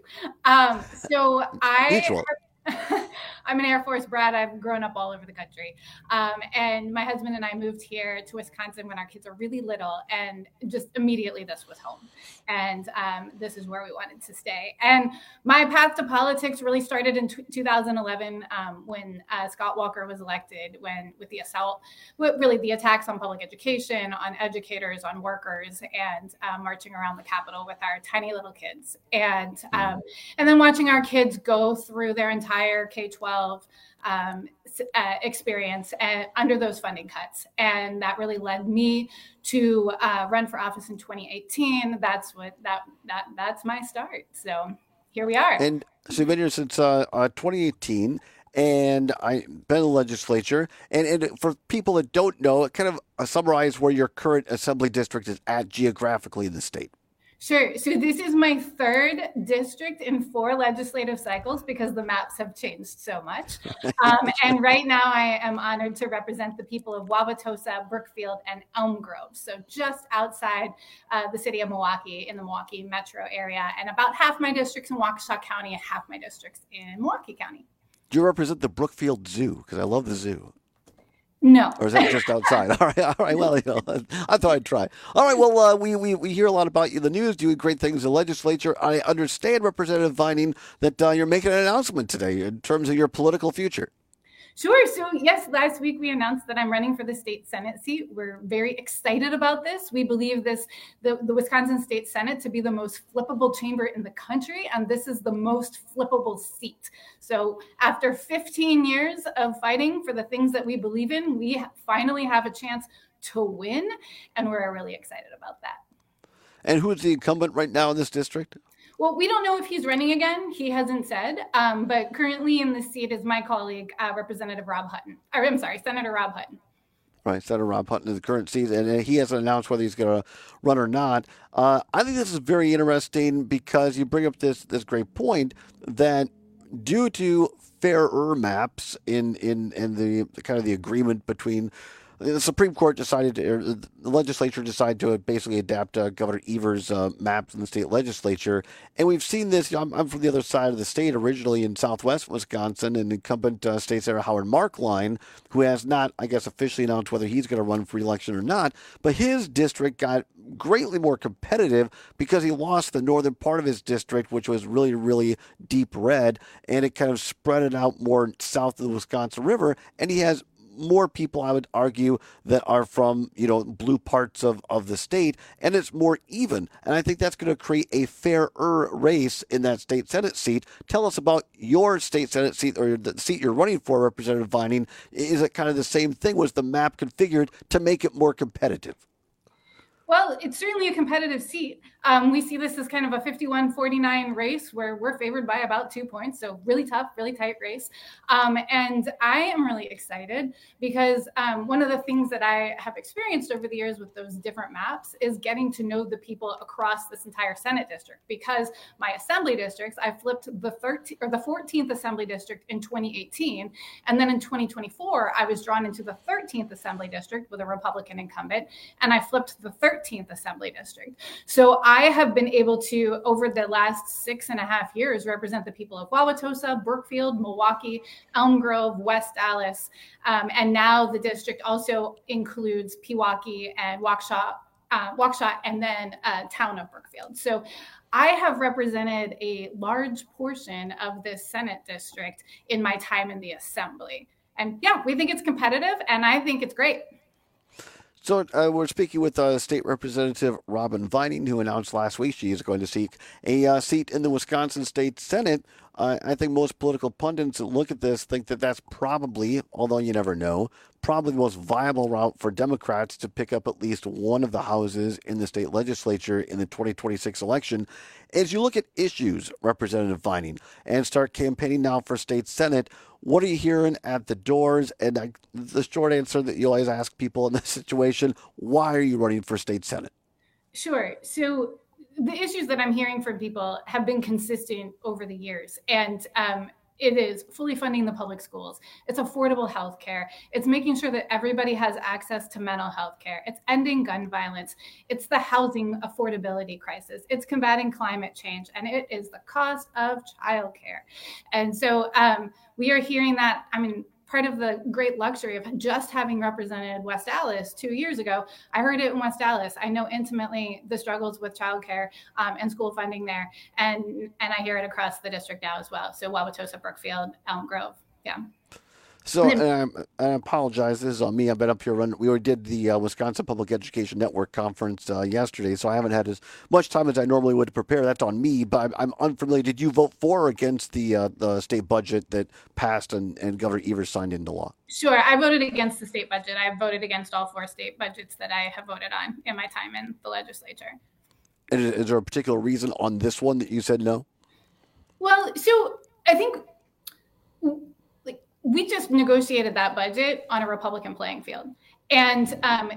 I'm an Air Force brat. I've grown up all over the country. And my husband and I moved here to Wisconsin when our kids were really little, and just immediately this was home. And this is where we wanted to stay. And my path to politics really started in 2011 when Scott Walker was elected, with the assault, really the attacks on public education, on educators, on workers, and marching around the Capitol with our tiny little kids. And then watching our kids go through their entire entire K-12 experience under those funding cuts. And that really led me to run for office in 2018. That's my start. So here we are. And so you've been here since 2018. And I've been in the legislature. And for people that don't know, kind of summarize where your current assembly district is at geographically in the state. Sure. So this is my third district in 4 legislative cycles because the maps have changed so much. And right now I am honored to represent the people of Wauwatosa, Brookfield, and Elm Grove. So just outside the city of Milwaukee in the Milwaukee metro area. And about half my district's in Waukesha County and half my district's in Milwaukee County. Do you represent the Brookfield Zoo? Because I love the zoo. No. Or is that just outside? All right. Well, I thought I'd try. All right. Well, we hear a lot about you in the news, doing great things in the legislature. I understand, Representative Vining, that you're making an announcement today in terms of your political future. Sure. So yes, last week we announced that I'm running for the state Senate seat. We're very excited about this. We believe the Wisconsin State Senate to be the most flippable chamber in the country, and this is the most flippable seat. So after 15 years of fighting for the things that we believe in, we finally have a chance to win, and we're really excited about that. And who's the incumbent right now in this district? Well, we don't know if he's running again. He hasn't said. But currently in the seat is my colleague, Senator Rob Hutton. Right, Senator Rob Hutton is the current seat, and he hasn't announced whether he's going to run or not. I think this is very interesting because you bring up this great point that due to fairer maps in the kind of the agreement between the Supreme Court the legislature decided to basically adapt Governor Evers' maps in the state legislature. And we've seen this. I'm from the other side of the state, originally in southwest Wisconsin, and incumbent state senator Howard Markline, who has not, I guess, officially announced whether he's going to run for election or not. But his district got greatly more competitive because he lost the northern part of his district, which was really, really deep red, and it kind of spread it out more south of the Wisconsin River. And he has more people, I would argue, that are from, blue parts of the state, and it's more even. And I think that's going to create a fairer race in that state Senate seat. Tell us about your state Senate seat, or the seat you're running for, Representative Vining. Is it kind of the same thing? Was the map configured to make it more competitive? Well, it's certainly a competitive seat. We see this as kind of a 51-49 race where we're favored by about 2 points. So really tough, really tight race. And I am really excited because one of the things that I have experienced over the years with those different maps is getting to know the people across this entire Senate district. Because my assembly districts, I flipped the 14th assembly district in 2018. And then in 2024, I was drawn into the 13th assembly district with a Republican incumbent. And I flipped the 13th assembly district. So I have been able to, over the last 6.5 years, represent the people of Wauwatosa, Brookfield, Milwaukee, Elm Grove, West Allis, and now the district also includes Pewaukee and Waukesha, and then town of Brookfield. So I have represented a large portion of this Senate district in my time in the assembly. And yeah, we think it's competitive, and I think it's great. So we're speaking with State Representative Robin Vining, who announced last week she is going to seek a seat in the Wisconsin State Senate. I think most political pundits that look at this think that that's probably, although you never know, probably the most viable route for Democrats to pick up at least one of the houses in the state legislature in the 2026 election. As you look at issues, Representative Vining, and start campaigning now for state Senate, what are you hearing at the doors? And the short answer that you always ask people in this situation, why are you running for state Senate? Sure. So the issues that I'm hearing from people have been consistent over the years. And it is fully funding the public schools. It's affordable health care. It's making sure that everybody has access to mental health care. It's ending gun violence. It's the housing affordability crisis. It's combating climate change. And it is the cost of childcare. And so we are hearing that, part of the great luxury of just having represented West Allis 2 years ago, I heard it in West Allis. I know intimately the struggles with childcare and school funding there, and I hear it across the district now as well. So Wauwatosa, Brookfield, Elm Grove, yeah. So, I apologize. This is on me. I've been up here running. We already did the Wisconsin Public Education Network conference yesterday, so I haven't had as much time as I normally would to prepare. That's on me, but I'm unfamiliar. Did you vote for or against the state budget that passed and Governor Evers signed into law? Sure. I voted against the state budget. I voted against all 4 state budgets that I have voted on in my time in the legislature. And is there a particular reason on this one that you said no? Well, so I think we just negotiated that budget on a Republican playing field. And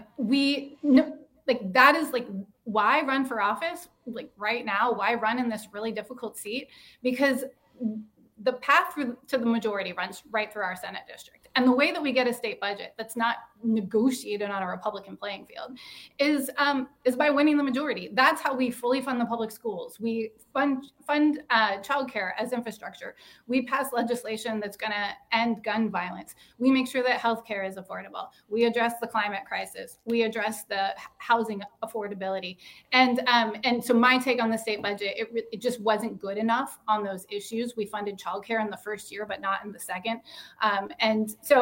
that is why run for office right now, why run in this really difficult seat? Because the path to the majority runs right through our Senate district. And the way that we get a state budget that's not negotiated on a Republican playing field is by winning the majority. That's how we fully fund the public schools. We fund childcare as infrastructure. We pass legislation that's going to end gun violence. We make sure that healthcare is affordable. We address the climate crisis. We address the housing affordability. And so my take on the state budget, it just wasn't good enough on those issues. We funded childcare in the first year, but not in the second. And so,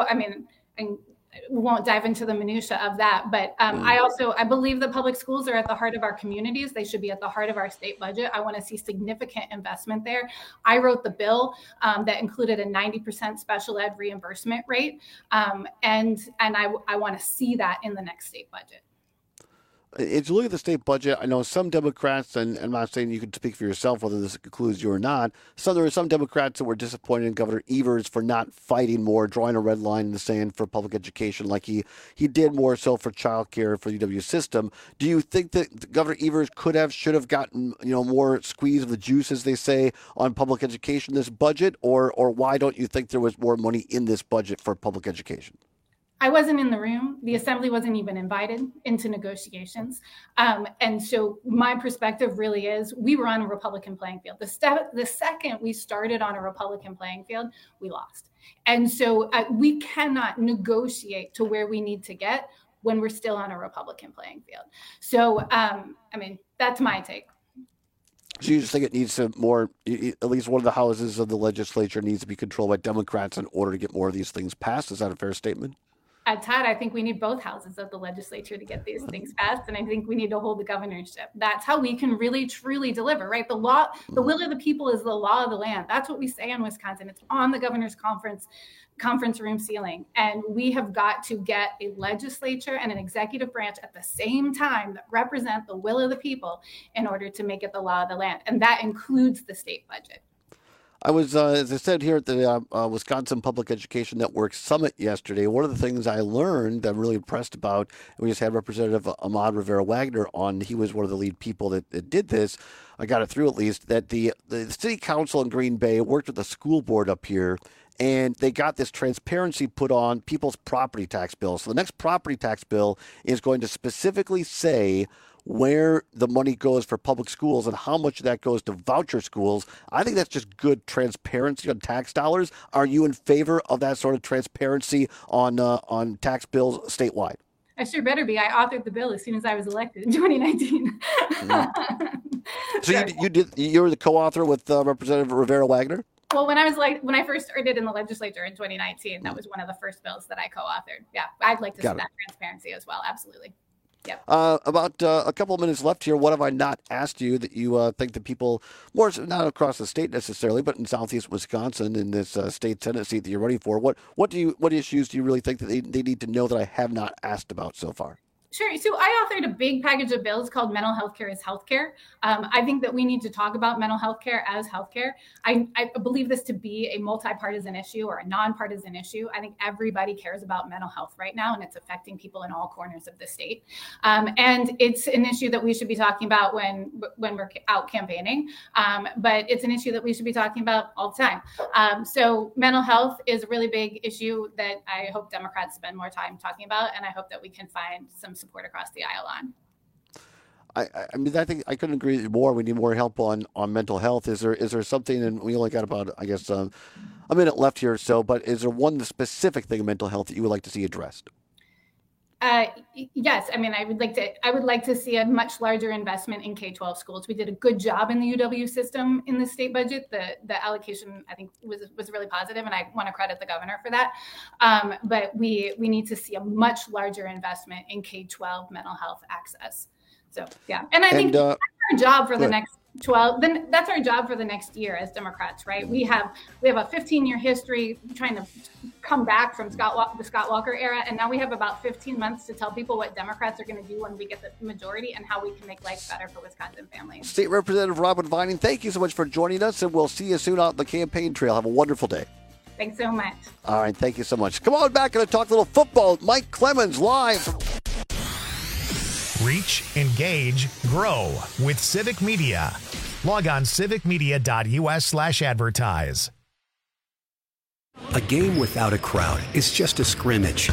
we won't dive into the minutia of that, but I believe that public schools are at the heart of our communities. They should be at the heart of our state budget. I want to see significant investment there. I wrote the bill that included a 90% special ed reimbursement rate, and I want to see that in the next state budget. As you look at the state budget, I know some Democrats, and I'm not saying you can speak for yourself whether this includes you or not, there are some Democrats that were disappointed in Governor Evers for not fighting more, drawing a red line in the sand for public education like he did more so for childcare for the UW system. Do you think that Governor Evers should have gotten more squeeze of the juice, as they say, on public education this budget, or why don't you think there was more money in this budget for public education? I wasn't in the room. The assembly wasn't even invited into negotiations. And so my perspective really is we were on a Republican playing field. The second we started on a Republican playing field, we lost. And so we cannot negotiate to where we need to get when we're still on a Republican playing field. So, that's my take. So you just think it needs to at least one of the houses of the legislature needs to be controlled by Democrats in order to get more of these things passed? Is that a fair statement? Todd, I think we need both houses of the legislature to get these things passed, and I think we need to hold the governorship. That's how we can really, truly deliver, right? The will of the people is the law of the land. That's what we say in Wisconsin. It's on the governor's conference room ceiling, and we have got to get a legislature and an executive branch at the same time that represent the will of the people in order to make it the law of the land, and that includes the state budget. I was, as I said, here at the Wisconsin Public Education Network Summit yesterday. One of the things I learned that I'm really impressed about, and we just had Representative Ahmad Rivera-Wagner on. He was one of the lead people that did this. I got it through at least, that the city council in Green Bay worked with the school board up here, and they got this transparency put on people's property tax bills. So the next property tax bill is going to specifically say where the money goes for public schools and how much of that goes to voucher schools. I think that's just good transparency on tax dollars. Are you in favor of that sort of transparency on tax bills statewide? I sure better be. I authored the bill as soon as I was elected in 2019. So you were the co-author with Representative Rivera-Wagner? Well, when I first started in the legislature in 2019, that was one of the first bills that I co-authored. Yeah, I'd like to see that transparency as well. Absolutely. Yep. About a couple of minutes left here. What have I not asked you that you think that people, more not across the state necessarily, but in Southeast Wisconsin, in this state Senate seat that you're running for, what issues do you really think that they need to know that I have not asked about so far? Sure. So I authored a big package of bills called Mental Health Care is Healthcare. I think that we need to talk about mental health care as healthcare. I believe this to be a multi-partisan issue or a non-partisan issue. I think everybody cares about mental health right now, and it's affecting people in all corners of the state. And it's an issue that we should be talking about when we're out campaigning. But it's an issue that we should be talking about all the time. So mental health is a really big issue that I hope Democrats spend more time talking about, and I hope that we can find some support across the aisle on. I think I couldn't agree more. We need more help on mental health. Is there something, and we only got about, I guess, a minute left here or so, but is there one specific thing in mental health that you would like to see addressed? Yes, I mean, I would like to see a much larger investment in K-12 schools. We did a good job in the UW system in the state budget. The allocation, I think, was really positive, and I want to credit the governor for that. But we need to see a much larger investment in K-12 mental health access. So yeah, and I think that's our job for the next 12. Then that's our job for the next year as Democrats, right? We have a 15-year history trying to come back from the Scott Walker era, and now we have about 15 months to tell people what Democrats are going to do when we get the majority and how we can make life better for Wisconsin families. State Representative Robin Vining, thank you so much for joining us, and we'll see you soon out on the campaign trail. Have a wonderful day. Thanks so much. All right, thank you so much. Come on back and talk a little football. Mike Clemens live. Reach, engage, grow with Civic Media. Log on civicmedia.us/advertise. A game without a crowd is just a scrimmage.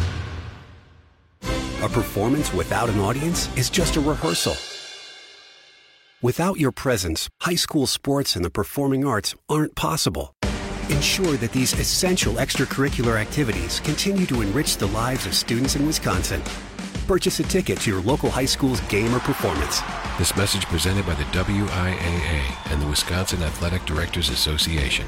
A performance without an audience is just a rehearsal. Without your presence, high school sports and the performing arts aren't possible. Ensure that these essential extracurricular activities continue to enrich the lives of students in Wisconsin. Purchase a ticket to your local high school's game or performance. This message presented by the WIAA and the Wisconsin Athletic Directors Association.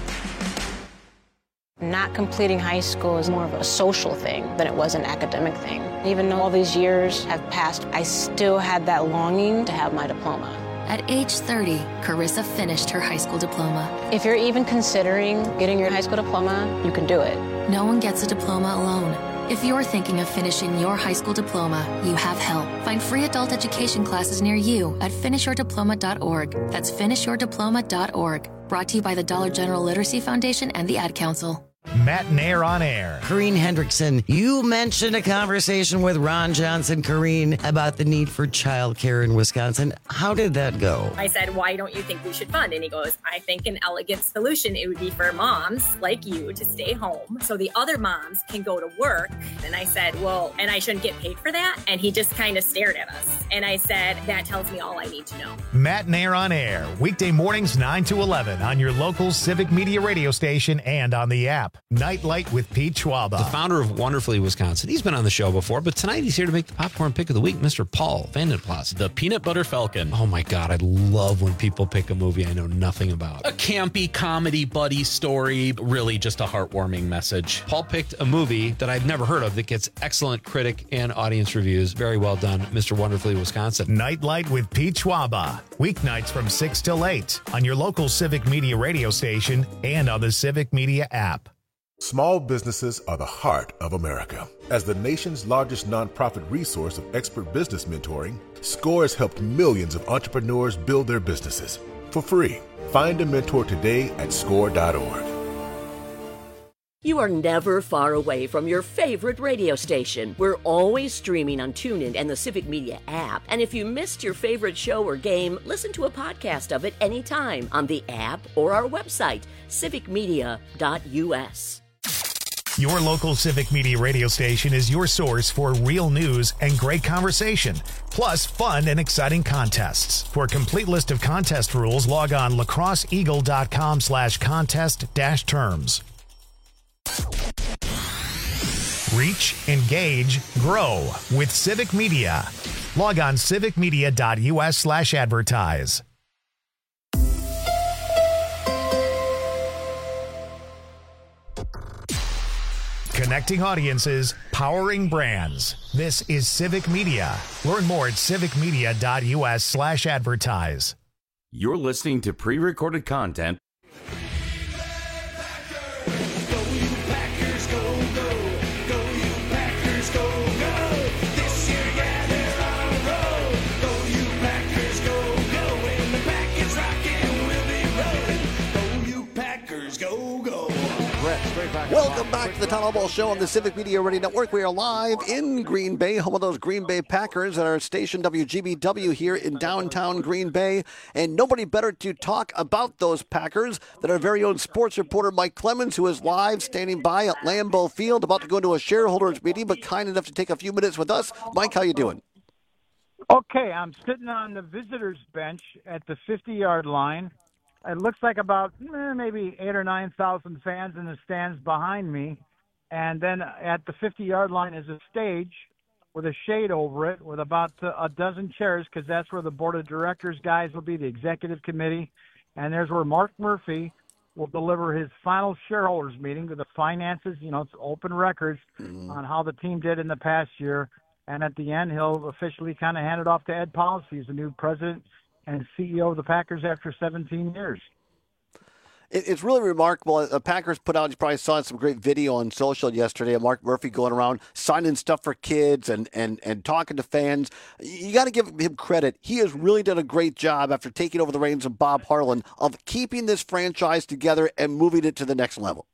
Not completing high school is more of a social thing than it was an academic thing. Even though all these years have passed, I still had that longing to have my diploma. At age 30, Carissa finished her high school diploma. If you're even considering getting your high school diploma, you can do it. No one gets a diploma alone. If you're thinking of finishing your high school diploma, you have help. Find free adult education classes near you at finishyourdiploma.org. That's finishyourdiploma.org. Brought to you by the Dollar General Literacy Foundation and the Ad Council. Matt Nair on air. Corrine Hendrickson, you mentioned a conversation with Ron Johnson, Corrine, about the need for childcare in Wisconsin. How did that go? I said, why don't you think we should fund? And he goes, I think an elegant solution, it would be for moms like you to stay home so the other moms can go to work. And I said, well, and I shouldn't get paid for that? And he just kind of stared at us. And I said, that tells me all I need to know. Matt Nair on air, weekday mornings 9 to 11 on your local Civic Media radio station and on the app. Nightlight with Pete Schwaba. The founder of Wonderfully Wisconsin. He's been on the show before, but tonight he's here to make the popcorn pick of the week, Mr. Paul Vandenplas. The Peanut Butter Falcon. Oh my God, I love when people pick a movie I know nothing about. A campy comedy buddy story, really just a heartwarming message. Paul picked a movie that I've never heard of that gets excellent critic and audience reviews. Very well done, Mr. Wonderfully Wisconsin. Nightlight with Pete Schwaba. Weeknights from 6 till 8 on your local Civic Media radio station and on the Civic Media app. Small businesses are the heart of America. As the nation's largest nonprofit resource of expert business mentoring, SCORE has helped millions of entrepreneurs build their businesses for free. Find a mentor today at score.org. You are never far away from your favorite radio station. We're always streaming on TuneIn and the Civic Media app. And if you missed your favorite show or game, listen to a podcast of it anytime on the app or our website, civicmedia.us. Your local Civic Media radio station is your source for real news and great conversation, plus fun and exciting contests. For a complete list of contest rules, log on lacrosseeagle.com/contest-terms. Reach, engage, grow with Civic Media. Log on civicmedia.us/advertise. Connecting audiences, powering brands. This is Civic Media. Learn more at civicmedia.us/advertise. You're listening to pre-recorded content. Welcome back to the Town Hall Ball Show on the Civic Media Radio Network. We are live in Green Bay, home of those Green Bay Packers at our station WGBW here in downtown Green Bay. And nobody better to talk about those Packers than our very own sports reporter Mike Clemens, who is live standing by at Lambeau Field, about to go into a shareholders meeting, but kind enough to take a few minutes with us. Mike, how you doing? Okay, I'm sitting on the visitors bench at the 50-yard line. It looks like about maybe 8,000 or 9,000 fans in the stands behind me. And then at the 50-yard line is a stage. with a shade over it, with about a dozen chairs, because that's where the board of directors guys will be, the executive committee. And there's where Mark Murphy will deliver his final shareholders meeting with the finances, it's open records on how the team did in the past year. And at the end, he'll officially kind of hand it off to Ed Policy as the new president and CEO of the Packers after 17 years. It's really remarkable. The Packers put out, you probably saw some great video on social yesterday of Mark Murphy going around signing stuff for kids and talking to fans. You got to give him credit. He has really done a great job after taking over the reins of Bob Harlan of keeping this franchise together and moving it to the next level.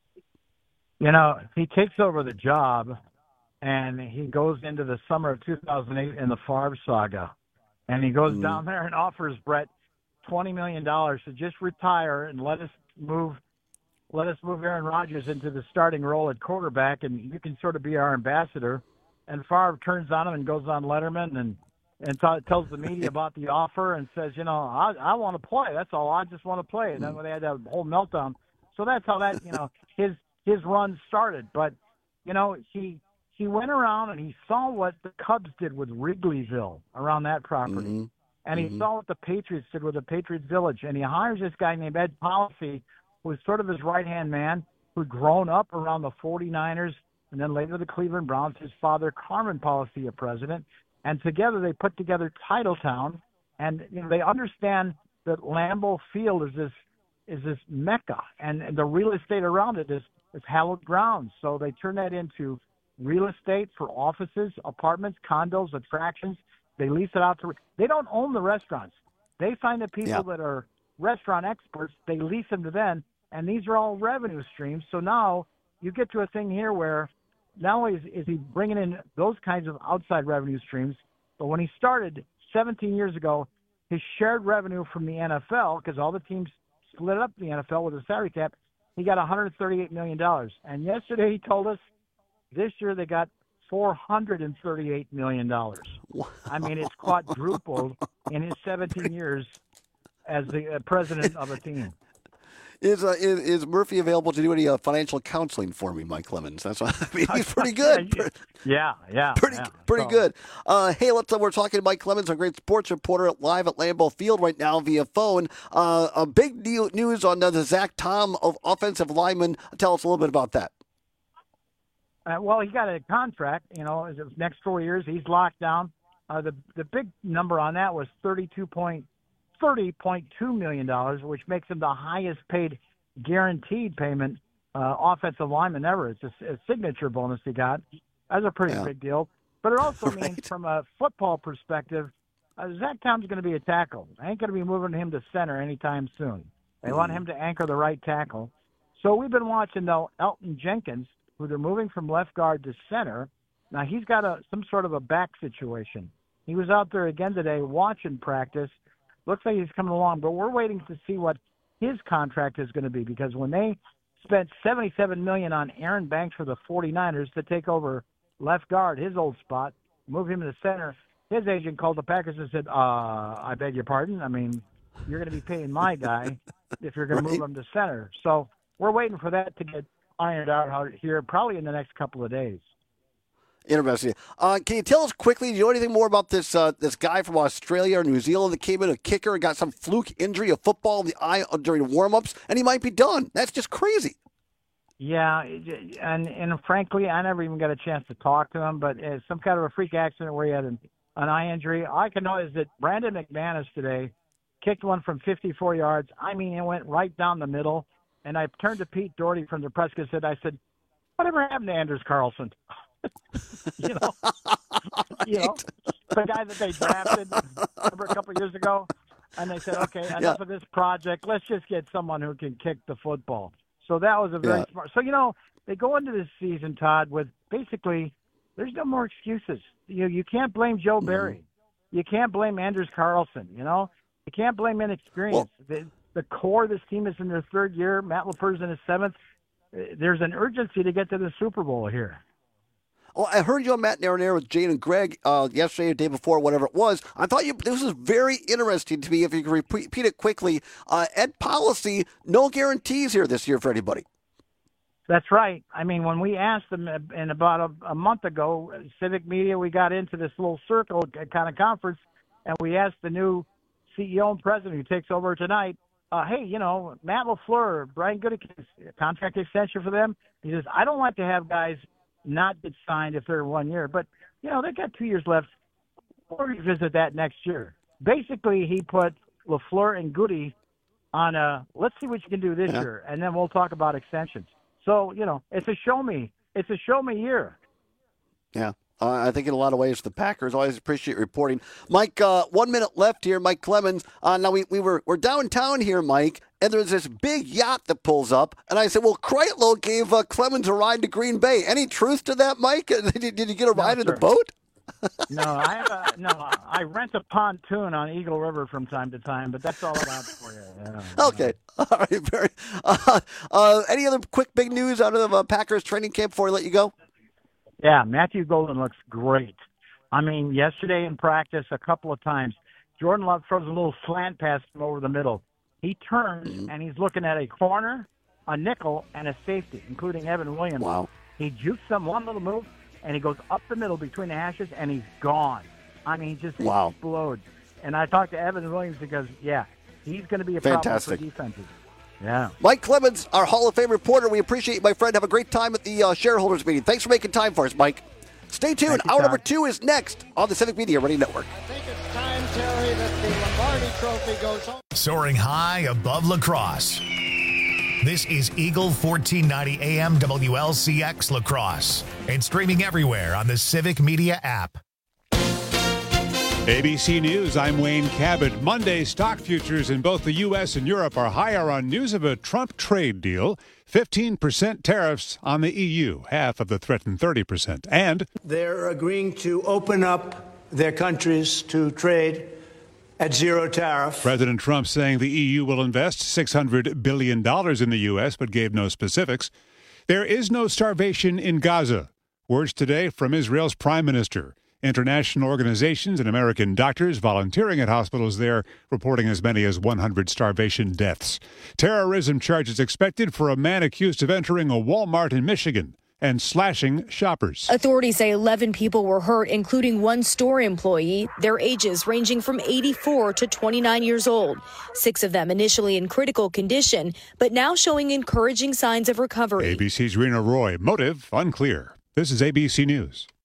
He takes over the job and he goes into the summer of 2008 in the Favre saga. And he goes down there and offers Brett $20 million to just retire and let us move Aaron Rodgers into the starting role at quarterback, and you can sort of be our ambassador. And Favre turns on him and goes on Letterman and tells the media about the offer and says, I want to play. That's all. I just want to play. And then when they had that whole meltdown. So that's how that, his run started. But, he went around and he saw what the Cubs did with Wrigleyville around that property. And he saw what the Patriots did with the Patriots Village. And he hires this guy named Ed Policy, who was sort of his right-hand man, who'd grown up around the 49ers and then later the Cleveland Browns, his father, Carmen Policy, a president. And together they put together Titletown. And they understand that Lambeau Field is this mecca. And the real estate around it is hallowed ground. So they turn that into real estate for offices, apartments, condos, attractions. They lease it out to – they don't own the restaurants. They find the people that are restaurant experts. They lease them to them, and these are all revenue streams. So now you get to a thing here where not only is he bringing in those kinds of outside revenue streams, but when he started 17 years ago, his shared revenue from the NFL, because all the teams split up the NFL with a salary cap, he got $138 million. And yesterday he told us this year they got $438 million. I mean, it's quadrupled in his 17 years as the president of a team. Is Murphy available to do any financial counseling for me, Mike Clemens? That's what I mean. He's pretty good. Pretty good. Hey, we're talking to Mike Clemens, our great sports reporter live at Lambeau Field right now via phone. A big news on the Zach Tom of offensive lineman. Tell us a little bit about that. Well, he got a contract, next 4 years. He's locked down. The big number on that was $30.2 million, which makes him the highest paid guaranteed payment offensive lineman ever. It's a signature bonus he got. That's a pretty big deal. But it also means from a football perspective, Zach Tom's going to be a tackle. I ain't going to be moving him to center anytime soon. They want him to anchor the right tackle. So we've been watching, though, Elton Jenkins, who they're moving from left guard to center. Now, he's got some sort of a back situation. He was out there again today watching practice. Looks like he's coming along, but we're waiting to see what his contract is going to be, because when they spent $77 million on Aaron Banks for the 49ers to take over left guard, his old spot, move him to center, his agent called the Packers and said, I beg your pardon? I mean, you're going to be paying my guy if you're going to move him to center. So we're waiting for that to get ironed out here probably in the next couple of days. Interesting. Can you tell us quickly, do you know anything more about this guy from Australia or New Zealand that came in, a kicker, and got some fluke injury of football in the eye during warm-ups, and he might be done? That's just crazy. Yeah, and frankly, I never even got a chance to talk to him, but it's some kind of a freak accident where he had an eye injury. All I can know is that Brandon McManus today kicked one from 54 yards. I mean, it went right down the middle. And I turned to Pete Doherty from the press and I said, whatever happened to Anders Carlson? The guy that they drafted, remember a couple of years ago? And they said, okay, enough of this project. Let's just get someone who can kick the football. So that was a very smart. So, they go into this season, Todd, with basically there's no more excuses. You can't blame Joe Barry. You can't blame Anders Carlson, You can't blame inexperience. The core of this team is in their third year. Matt LaFleur's in his seventh. There's an urgency to get to the Super Bowl here. Well, I heard you on Matt Nair with Jane and Greg yesterday, the day before, whatever it was. I thought this was very interesting to me. If you could repeat it quickly, Ed Policy, no guarantees here this year for anybody. That's right. I mean, when we asked them in about a month ago, Civic Media, we got into this little circle kind of conference, and we asked the new CEO and president who takes over tonight, hey, Matt LaFleur, Brian Gutekunst, contract extension for them. He says, I don't like to have guys not get signed if they're 1 year, but, they've got 2 years left. We'll revisit that next year. Basically, he put LaFleur and Goody on let's see what you can do this year, and then we'll talk about extensions. So, it's a show me year. Yeah. I think in a lot of ways the Packers always appreciate reporting. Mike, 1 minute left here. Mike Clemens. Now we're downtown here, Mike, and there's this big yacht that pulls up, and I said, well, Kreitlow gave Clemens a ride to Green Bay. Any truth to that, Mike? Did you get a ride in the boat? No, I rent a pontoon on Eagle River from time to time, but that's all I got for you. Okay. All right. Any other quick big news out of Packers training camp before I let you go? Yeah, Matthew Golden looks great. I mean, yesterday in practice a couple of times, Jordan Love throws a little slant pass over the middle. He turns, and he's looking at a corner, a nickel, and a safety, including Evan Williams. Wow. He jukes them one little move, and he goes up the middle between the hashes, and he's gone. I mean, he just explodes. And I talked to Evan Williams because, he's going to be a problem for defenses. Yeah. Mike Clemens, our Hall of Fame reporter. We appreciate you, my friend. Have a great time at the shareholders meeting. Thanks for making time for us, Mike. Stay tuned. Hour number 2 is next on the Civic Media Radio Network. I think it's time, Terry, that the Lombardi Trophy goes home. Soaring high above La Crosse. This is Eagle 1490 AM WLCX La Crosse and streaming everywhere on the Civic Media app. ABC News, I'm Wayne Cabot. Monday stock futures in both the U.S. and Europe are higher on news of a Trump trade deal. 15% tariffs on the EU, half of the threatened 30%. And they're agreeing to open up their countries to trade at zero tariff. President Trump saying the EU will invest $600 billion in the U.S., but gave no specifics. There is no starvation in Gaza. Words today from Israel's prime minister. International organizations and American doctors volunteering at hospitals there reporting as many as 100 starvation deaths. Terrorism charges expected for a man accused of entering a Walmart in Michigan and slashing shoppers. Authorities say 11 people were hurt, including one store employee, their ages ranging from 84 to 29 years old. 6 of them initially in critical condition, but now showing encouraging signs of recovery. ABC's Rena Roy. Motive unclear. This is ABC News.